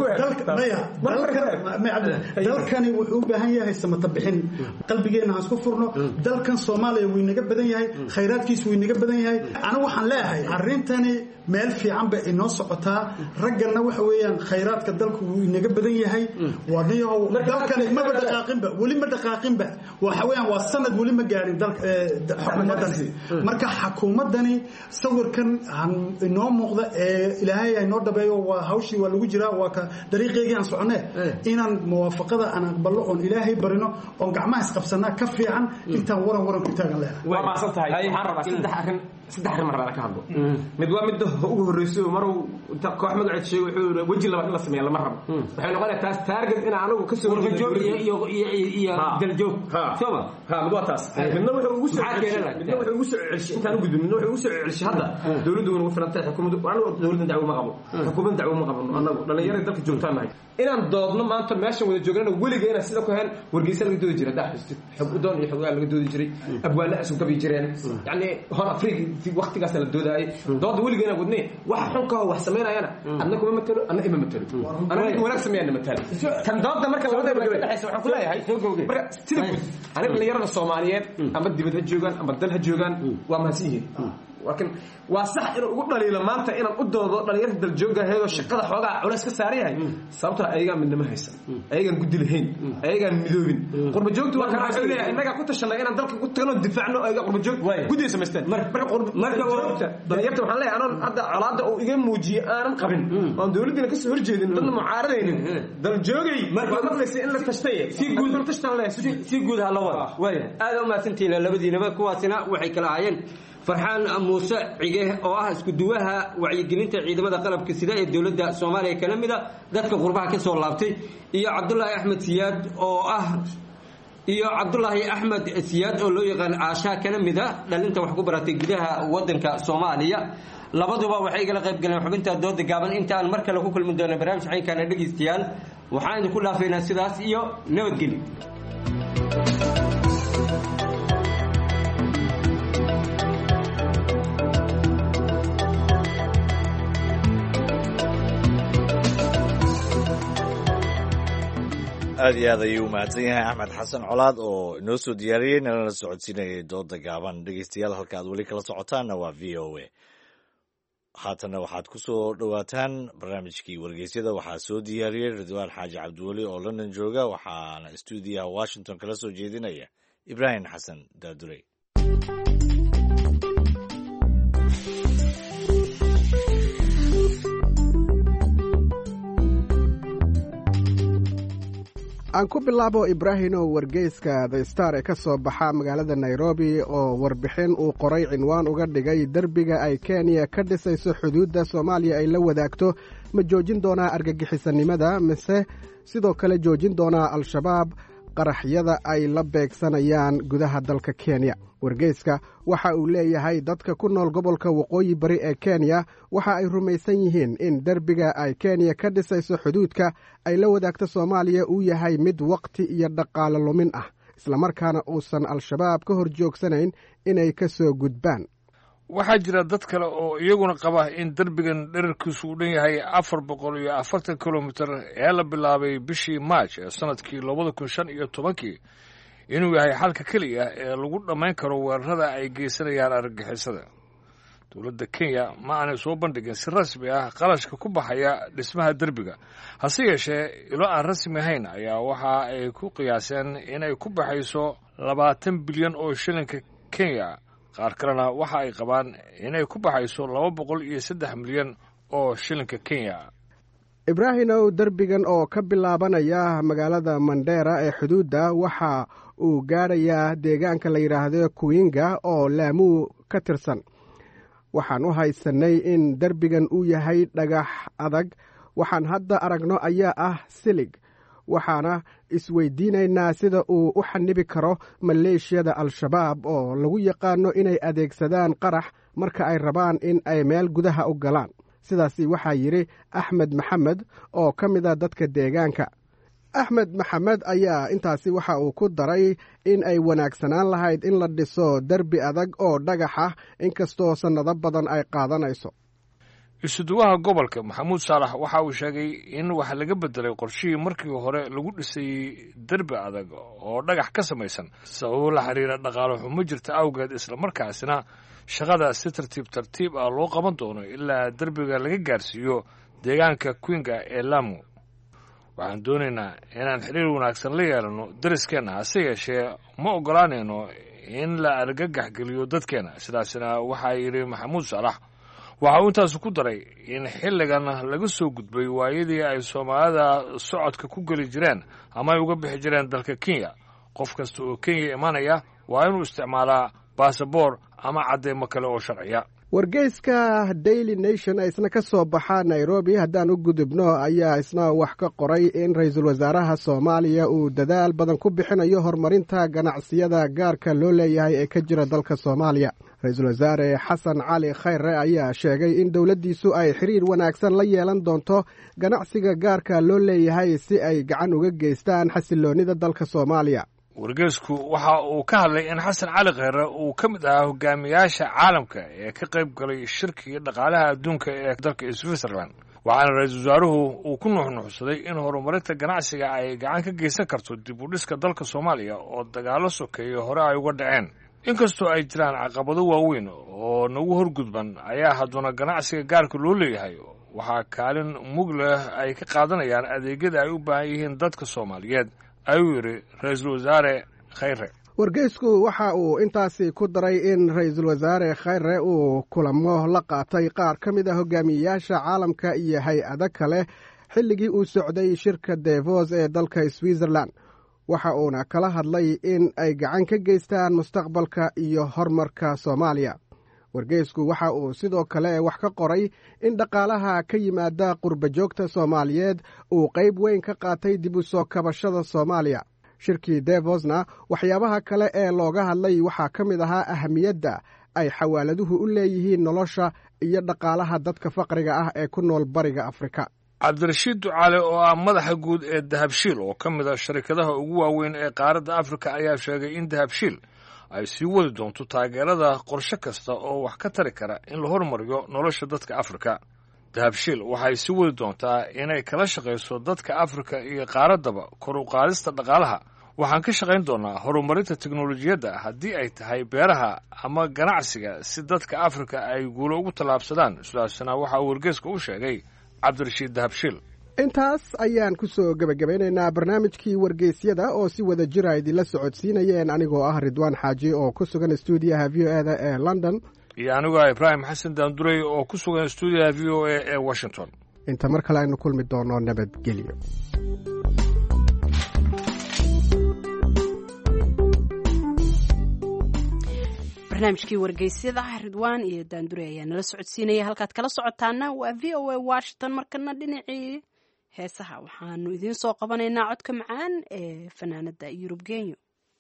dalkani wuxuu u baahan yahay samata bixin qalbigeena aan isku furno dalkan Soomaaliya wuu inaga badan yahay khayraadkiisu wuu inaga badan yahay ana waxaan leeyahay arintani meel fiican ba inoo socotaa ragana waxa weeyaan khayraadka dalku wuu inaga badan yahay wadiyo dalkani ma dhaqaaqinba wali ma dhaqaaqinba waxa weeyaan waa sanad wali ma gaarin dalka xukuumadani marka xukuumadani sawirkan inoo muuqda ilaahay ay noo dhabeeyo waa hawshii waa lagu jiraa waa ka dariiqeygii aan soconee inaan muwaafaqada aan aqbalno oon ilaahay barino oon gacmaha isqabsanaa ka fiican intaan waran ku taagan leeyahay waa maasan tahay waxaan rabaa saddex arrin mar ka hadlo mid waa midda ugu horreysay maruu koox magaceed sheegay wuxuu waji labaad in la sameeyo lama rabo waxay noqonaysaa taas target in anagu ka soo horjeedo iyo daljoog soma mid waa taas midna wuxuu ugu soo celshay intaan ugu gudbin wuxuu ugu soo celshay hadda dawladdu ugu filantay xukuumaddu dawladda dacwo ma qabo xukuumadda dacwo ma qabo anagu dhalinyarada dalka joogtaanahay inaan doodno maanta meeshan wada joognana weliga inaan sida ku heen wargeysa laga doodi jiray daxistid xog u doon iyo xogaa laga doodi jiray abwaala isku gabi jireen yani hor afrika waqtigaas la doodaayay dood weliga inaan wadnay wax xun ka wax sameynayana adna kuma matalo adna ima matalo ana wanaag sameeyana matalo tan doodda marka labada dhaxaysa waxaan ku leeyahay marka sida aniga dhalinyarada Soomaaliyeed ama dibad ha joogaan ama dal ha joogaan waa mahadsan yihiin laakiin waa sax inuu ugu dhaliilo maanta inaan u doodo dhalinyarada dal joogahaydo shaqada xoogaa culays ka saarayahay sababta ayaga midnimo haysan ayagaan gudi lahayn ayagaan midoobin qurba joogtu waa kana leeyahay inaga ku tashanay inaan dalka ku tagno difaacno ayaga qurba joog gudi samaysteen marka dhalinyarta waxaan leeyahay anoo hadda colaada uu iga muujiyo aanan qabin oo dawladina ka soo horjeedin dadna mucaaradaynin dal joogay marka maqlaysa in la tashtay si guud ha la wada way aad u maasantiin labadiinaba kuwaasina waxay kala ahaayeen farxaan muuse cige oo ah isku duwaha wacyigelinta ciidamada qalabka sida ee dawladda Soomaaliya kana mid ah dadka qurbaha ka soo laabtay iyo Cabdullaahi Axmed Siyaad oo loo yaqaan Aasha kana mid ah dhalinta wax ku baratay gudaha wadanka Soomaaliya labaduba waxay kala qayb galeen xubinta dooda gaaban inta aan mar kale ku kulmin doono barnaamij xaynkaana dhageystayaal waxaan idinku dhaafaynaa sidaas iyo nabadgelyo. aad iyo aad ayuu u mahadsan yahay axmed xasan colaad oo inoo soo diyaariyey nalana socodsiinayay dooda gaaban. dhegeystayaal halka aad weli kala socotaanna waa v o a. haatanna waxaad ku soo dhowaataan barnaamijkii wargeysyada. waxaa soo diyaariyey ridwaan xaaji cabdiweli oo london jooga, waxaana stuudiyaha washington kala soo jeedinaya ibraahim xasan daadurey. aan ku bilaabo ibraahimow wargeyska the star ee ka soo baxa magaalada nairobi oo warbixin uu qoray cinwaan uga dhigay derbiga ay kenya ka dhisayso xuduudda soomaaliya ay la wadaagto ma joojin doonaa argagixisanimada mise sidoo kale joojin doonaa al-shabaab qaraxyada ay la beegsanayaan gudaha dalka kenya. wargeyska waxa uu leeyahay dadka ku nool gobolka waqooyi bari ee kenya waxa ay rumaysan yihiin in derbiga ay kenya ka dhisayso xuduudka ay la wadaagto soomaaliya uu yahay mid waqti iyo dhaqaale lumin ah, islamarkaana uusan al-shabaab ka hor joogsanayn inay ka soo gudbaan. waxaa jira dad kale oo iyaguna qaba in derbigan dherarkiisu uu dhan yahay 440 kilomitir ee la bilaabay bishii maaj ee sanadkii 2015 inuu yahay xalka keliya ee lagu dhammayn karo weerarada ay geysanayaan argagixisada. dowladda kenya ma aanay soo bandhigin si rasmi ah qarashka ku baxaya dhismaha derbiga, hase yeeshee ilo aan rasmi ahayn ayaa waxa ay ku qiyaaseen inay ku baxayso 20 bilyan oo shilinka kenya. qaar kalena waxa ay qabaan inay ku baxayso 203 milyan oo shilinka kenya. ibraahimow derbigan oo ka bilaabanaya magaalada mandera ee xuduudda waxa uu gaadhayaa deegaanka la yidhaahdo kuinga oo laamuu ka tirsan. waxaan u haysanay in derbigan uu yahay dhagax adag, waxaan hadda aragno ayaa ah silig, waxaana isweydiinaynaa sida uu u xanibi karo maleeshiyada al-shabaab oo lagu yaqaano inay adeegsadaan qarax marka ay rabaan in ay meel gudaha u galaan. sidaasi waxaa yidhi axmed maxamed oo ka mid a dadka deegaanka. axmed maxamed ayaa intaasi waxa uu ku daray in ay wanaagsanaan lahayd in la dhiso derbi adag oo dhagax ah inkastoo sannado badan ay qaadanayso. isuduwaha gobolka maxamuud saalax waxa uu sheegay in wax laga bedelay qorshihii markii hore lagu dhisayey derbi adag oo dhagax ka samaysan sababo la xiriira dhaqaale xumo jirta awgeed, islamarkaasina shaqada si tartiib ah loo qaban doono ilaa derbiga laga gaarsiiyo deegaanka kuinga ee lamu. waxaan doonaynaa inaan xiriir wanaagsan la yeelano dariskeenna, hase yeeshee ma oggolaanayno in la argagax geliyo dadkeenna. sidaasina waxaa yidhi maxamuud saalax. waxa uu intaas ku daray in xilligan laga soo gudbay waayadii ay soomaalida socodka ku geli jireen ama ay uga bixi jireen dalka kenya. qof kasta oo kenya imanaya waa inuu isticmaalaa baasaboor ama cadeymo kale oo sharciya. wargeyska daily nation ee isna ka soo baxa nairobi haddaan u gudubno ayaa isna wax ka qoray in ra-iisul wasaaraha soomaaliya uu dadaal badan ku bixinayo horumarinta ganacsiyada gaarka loo leeyahay ee ka jira dalka soomaaliya. ra-iisul wasaare xasan cali khayre ayaa sheegay in dowladdiisu ay xiriir wanaagsan la yeelan doonto ganacsiga gaarka loo leeyahay si ay gacan uga geystaan xasiloonnida dalka soomaaliya. wargeysku waxa uu ka hadlay in xasan cali khayre uu ka mid ahaa hogaamiyaasha caalamka ee ka qayb galay shirkiga dhaqaalaha adduunka ee dalka switzerland. waxaana ra-iisul wasaaruhu uu ku nuuxnuuxsaday in horumarinta ganacsiga ay gacan ka geysan karto dib u dhiska dalka soomaaliya oo dagaallo sokeeya hore ay uga dhaceen. inkastoo ay jiraan caqabado waaweyn oo nagu horgudban ayaa hadduna ganacsiga gaarka loo leeyahay waxaa kaalin mug leh ay ka qaadanayaan adeegyada ay u baahan yihiin dadka soomaaliyeed, ayuu yidhi ra-iisul wasaare khayre. wargeysku waxa uu intaasi ku daray in ra-iisul wasaare khayre uu kulamo la qaatay qaar ka mid a hogaamiyeyaasha caalamka iyo hay-ado kale xilligii uu socday shirka davos ee dalka switzerland. waxa uuna kala hadlay in ay gacan ka geystaan mustaqbalka iyo horumarka soomaaliya. wargeysku waxa uu sidoo kale wax ka qoray in dhaqaalaha ka yimaada qurbajoogta soomaaliyeed uu qayb weyn ka qaatay dib u soo kabashada soomaaliya. shirkii davosna waxyaabaha kale ee looga hadlay waxaa ka mid ahaa ahamiyadda ay xawaaladuhu u leeyihiin nolosha iyo dhaqaalaha dadka faqriga ah ee ku nool bariga afrika. cabdirashiid ducaale oo ah madaxa guud ee dahabshiil oo ka mid a sharikadaha ugu waaweyn ee qaaradda afrika ayaa sheegay in dahabshiil ay sii wadi doonto taageerada qorshe kasta oo wax ka tari kara in la hormariyo nolosha dadka afrika dahabshiil waxay sii wadi doontaa inay kala shaqayso dadka afrika iyo qaaraddaba kor u qaadista dhaqaalaha waxaan ka shaqayn doonaa horumarinta teknolojiyadda haddii ay tahay beeraha ama ganacsiga si dadka afrika ay guulo ugu tallaabsadaan sidaasna waxa uu wargeeska u sheegay cabdirashiid dahabshiil intaas ayaan ku soo gebagabeynaynaa barnaamijkii wargeysyada oo si wada jira idinla socodsiinayeen anigoo ah ridwaan xaaji oo ku sugan stuudiyaha v o e da ee london iyo anigoo ah ibraahim xasan daandurey oo ku sugan stuudiyaha v o e ee washington inta mar kale aynu kulmi doono nabadgelyo barnaamijkii wargeysyada ridwaan iyo daandure ayaa nala socodsiinaya halkaad kala socotaana waa v o a washington markana dhinacii heesaha waxaanu idiin soo qabanaynaa codka macaan ee fanaanada yurub genyo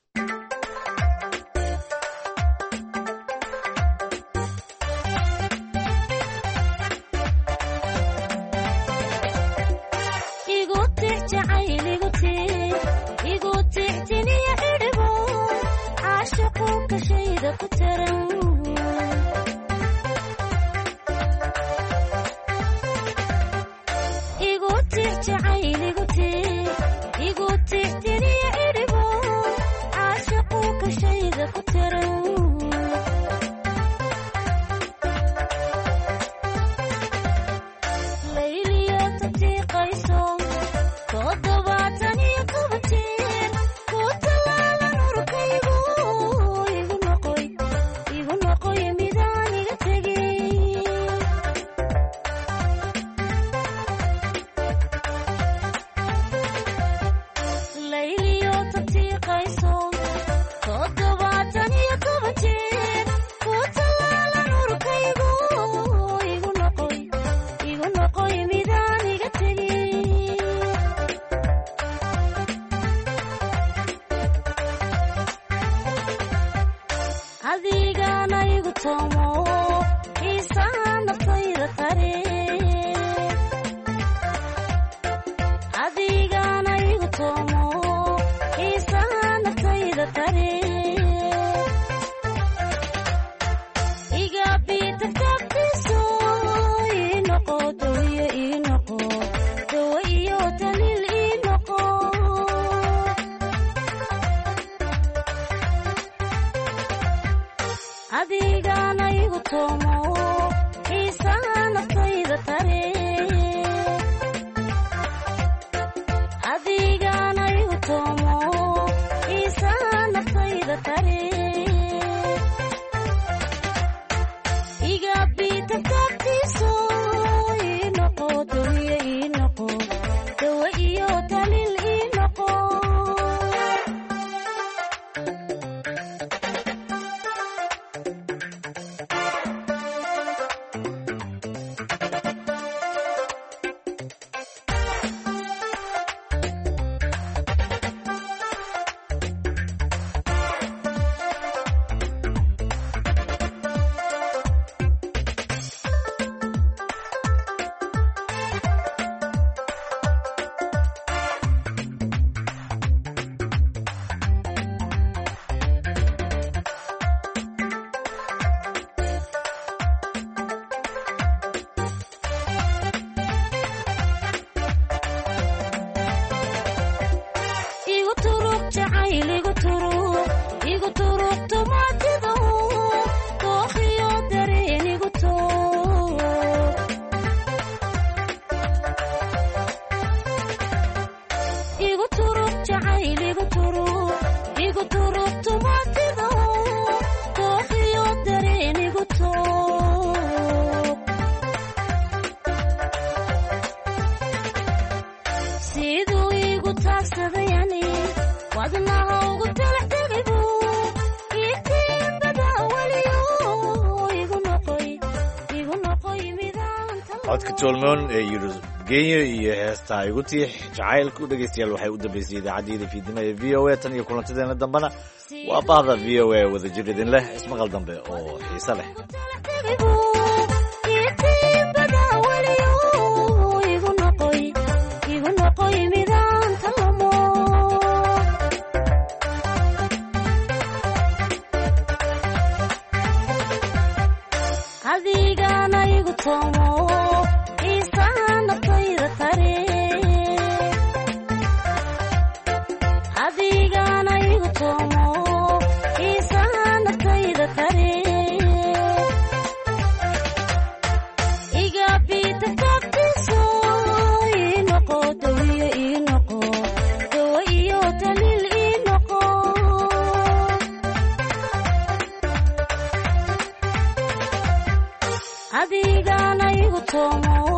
codka tolmoon ee yurub genyo iyo heesta igu tiix jacaylku dhegaystayaal waxay u dambaysay idaacaddii fiidnimo ee v o a tan iyo kulantadeena dambena waa bahda v o a wadajir idin leh ismaqal dambe oo xiise leh toomo xiisaha naftayda tare adigana igu toomo xiisaha naftayda tare iga biita kabtiso ii noqo dawiyo ii noqo dawa iyo daliil ii noqo adigana igu toomo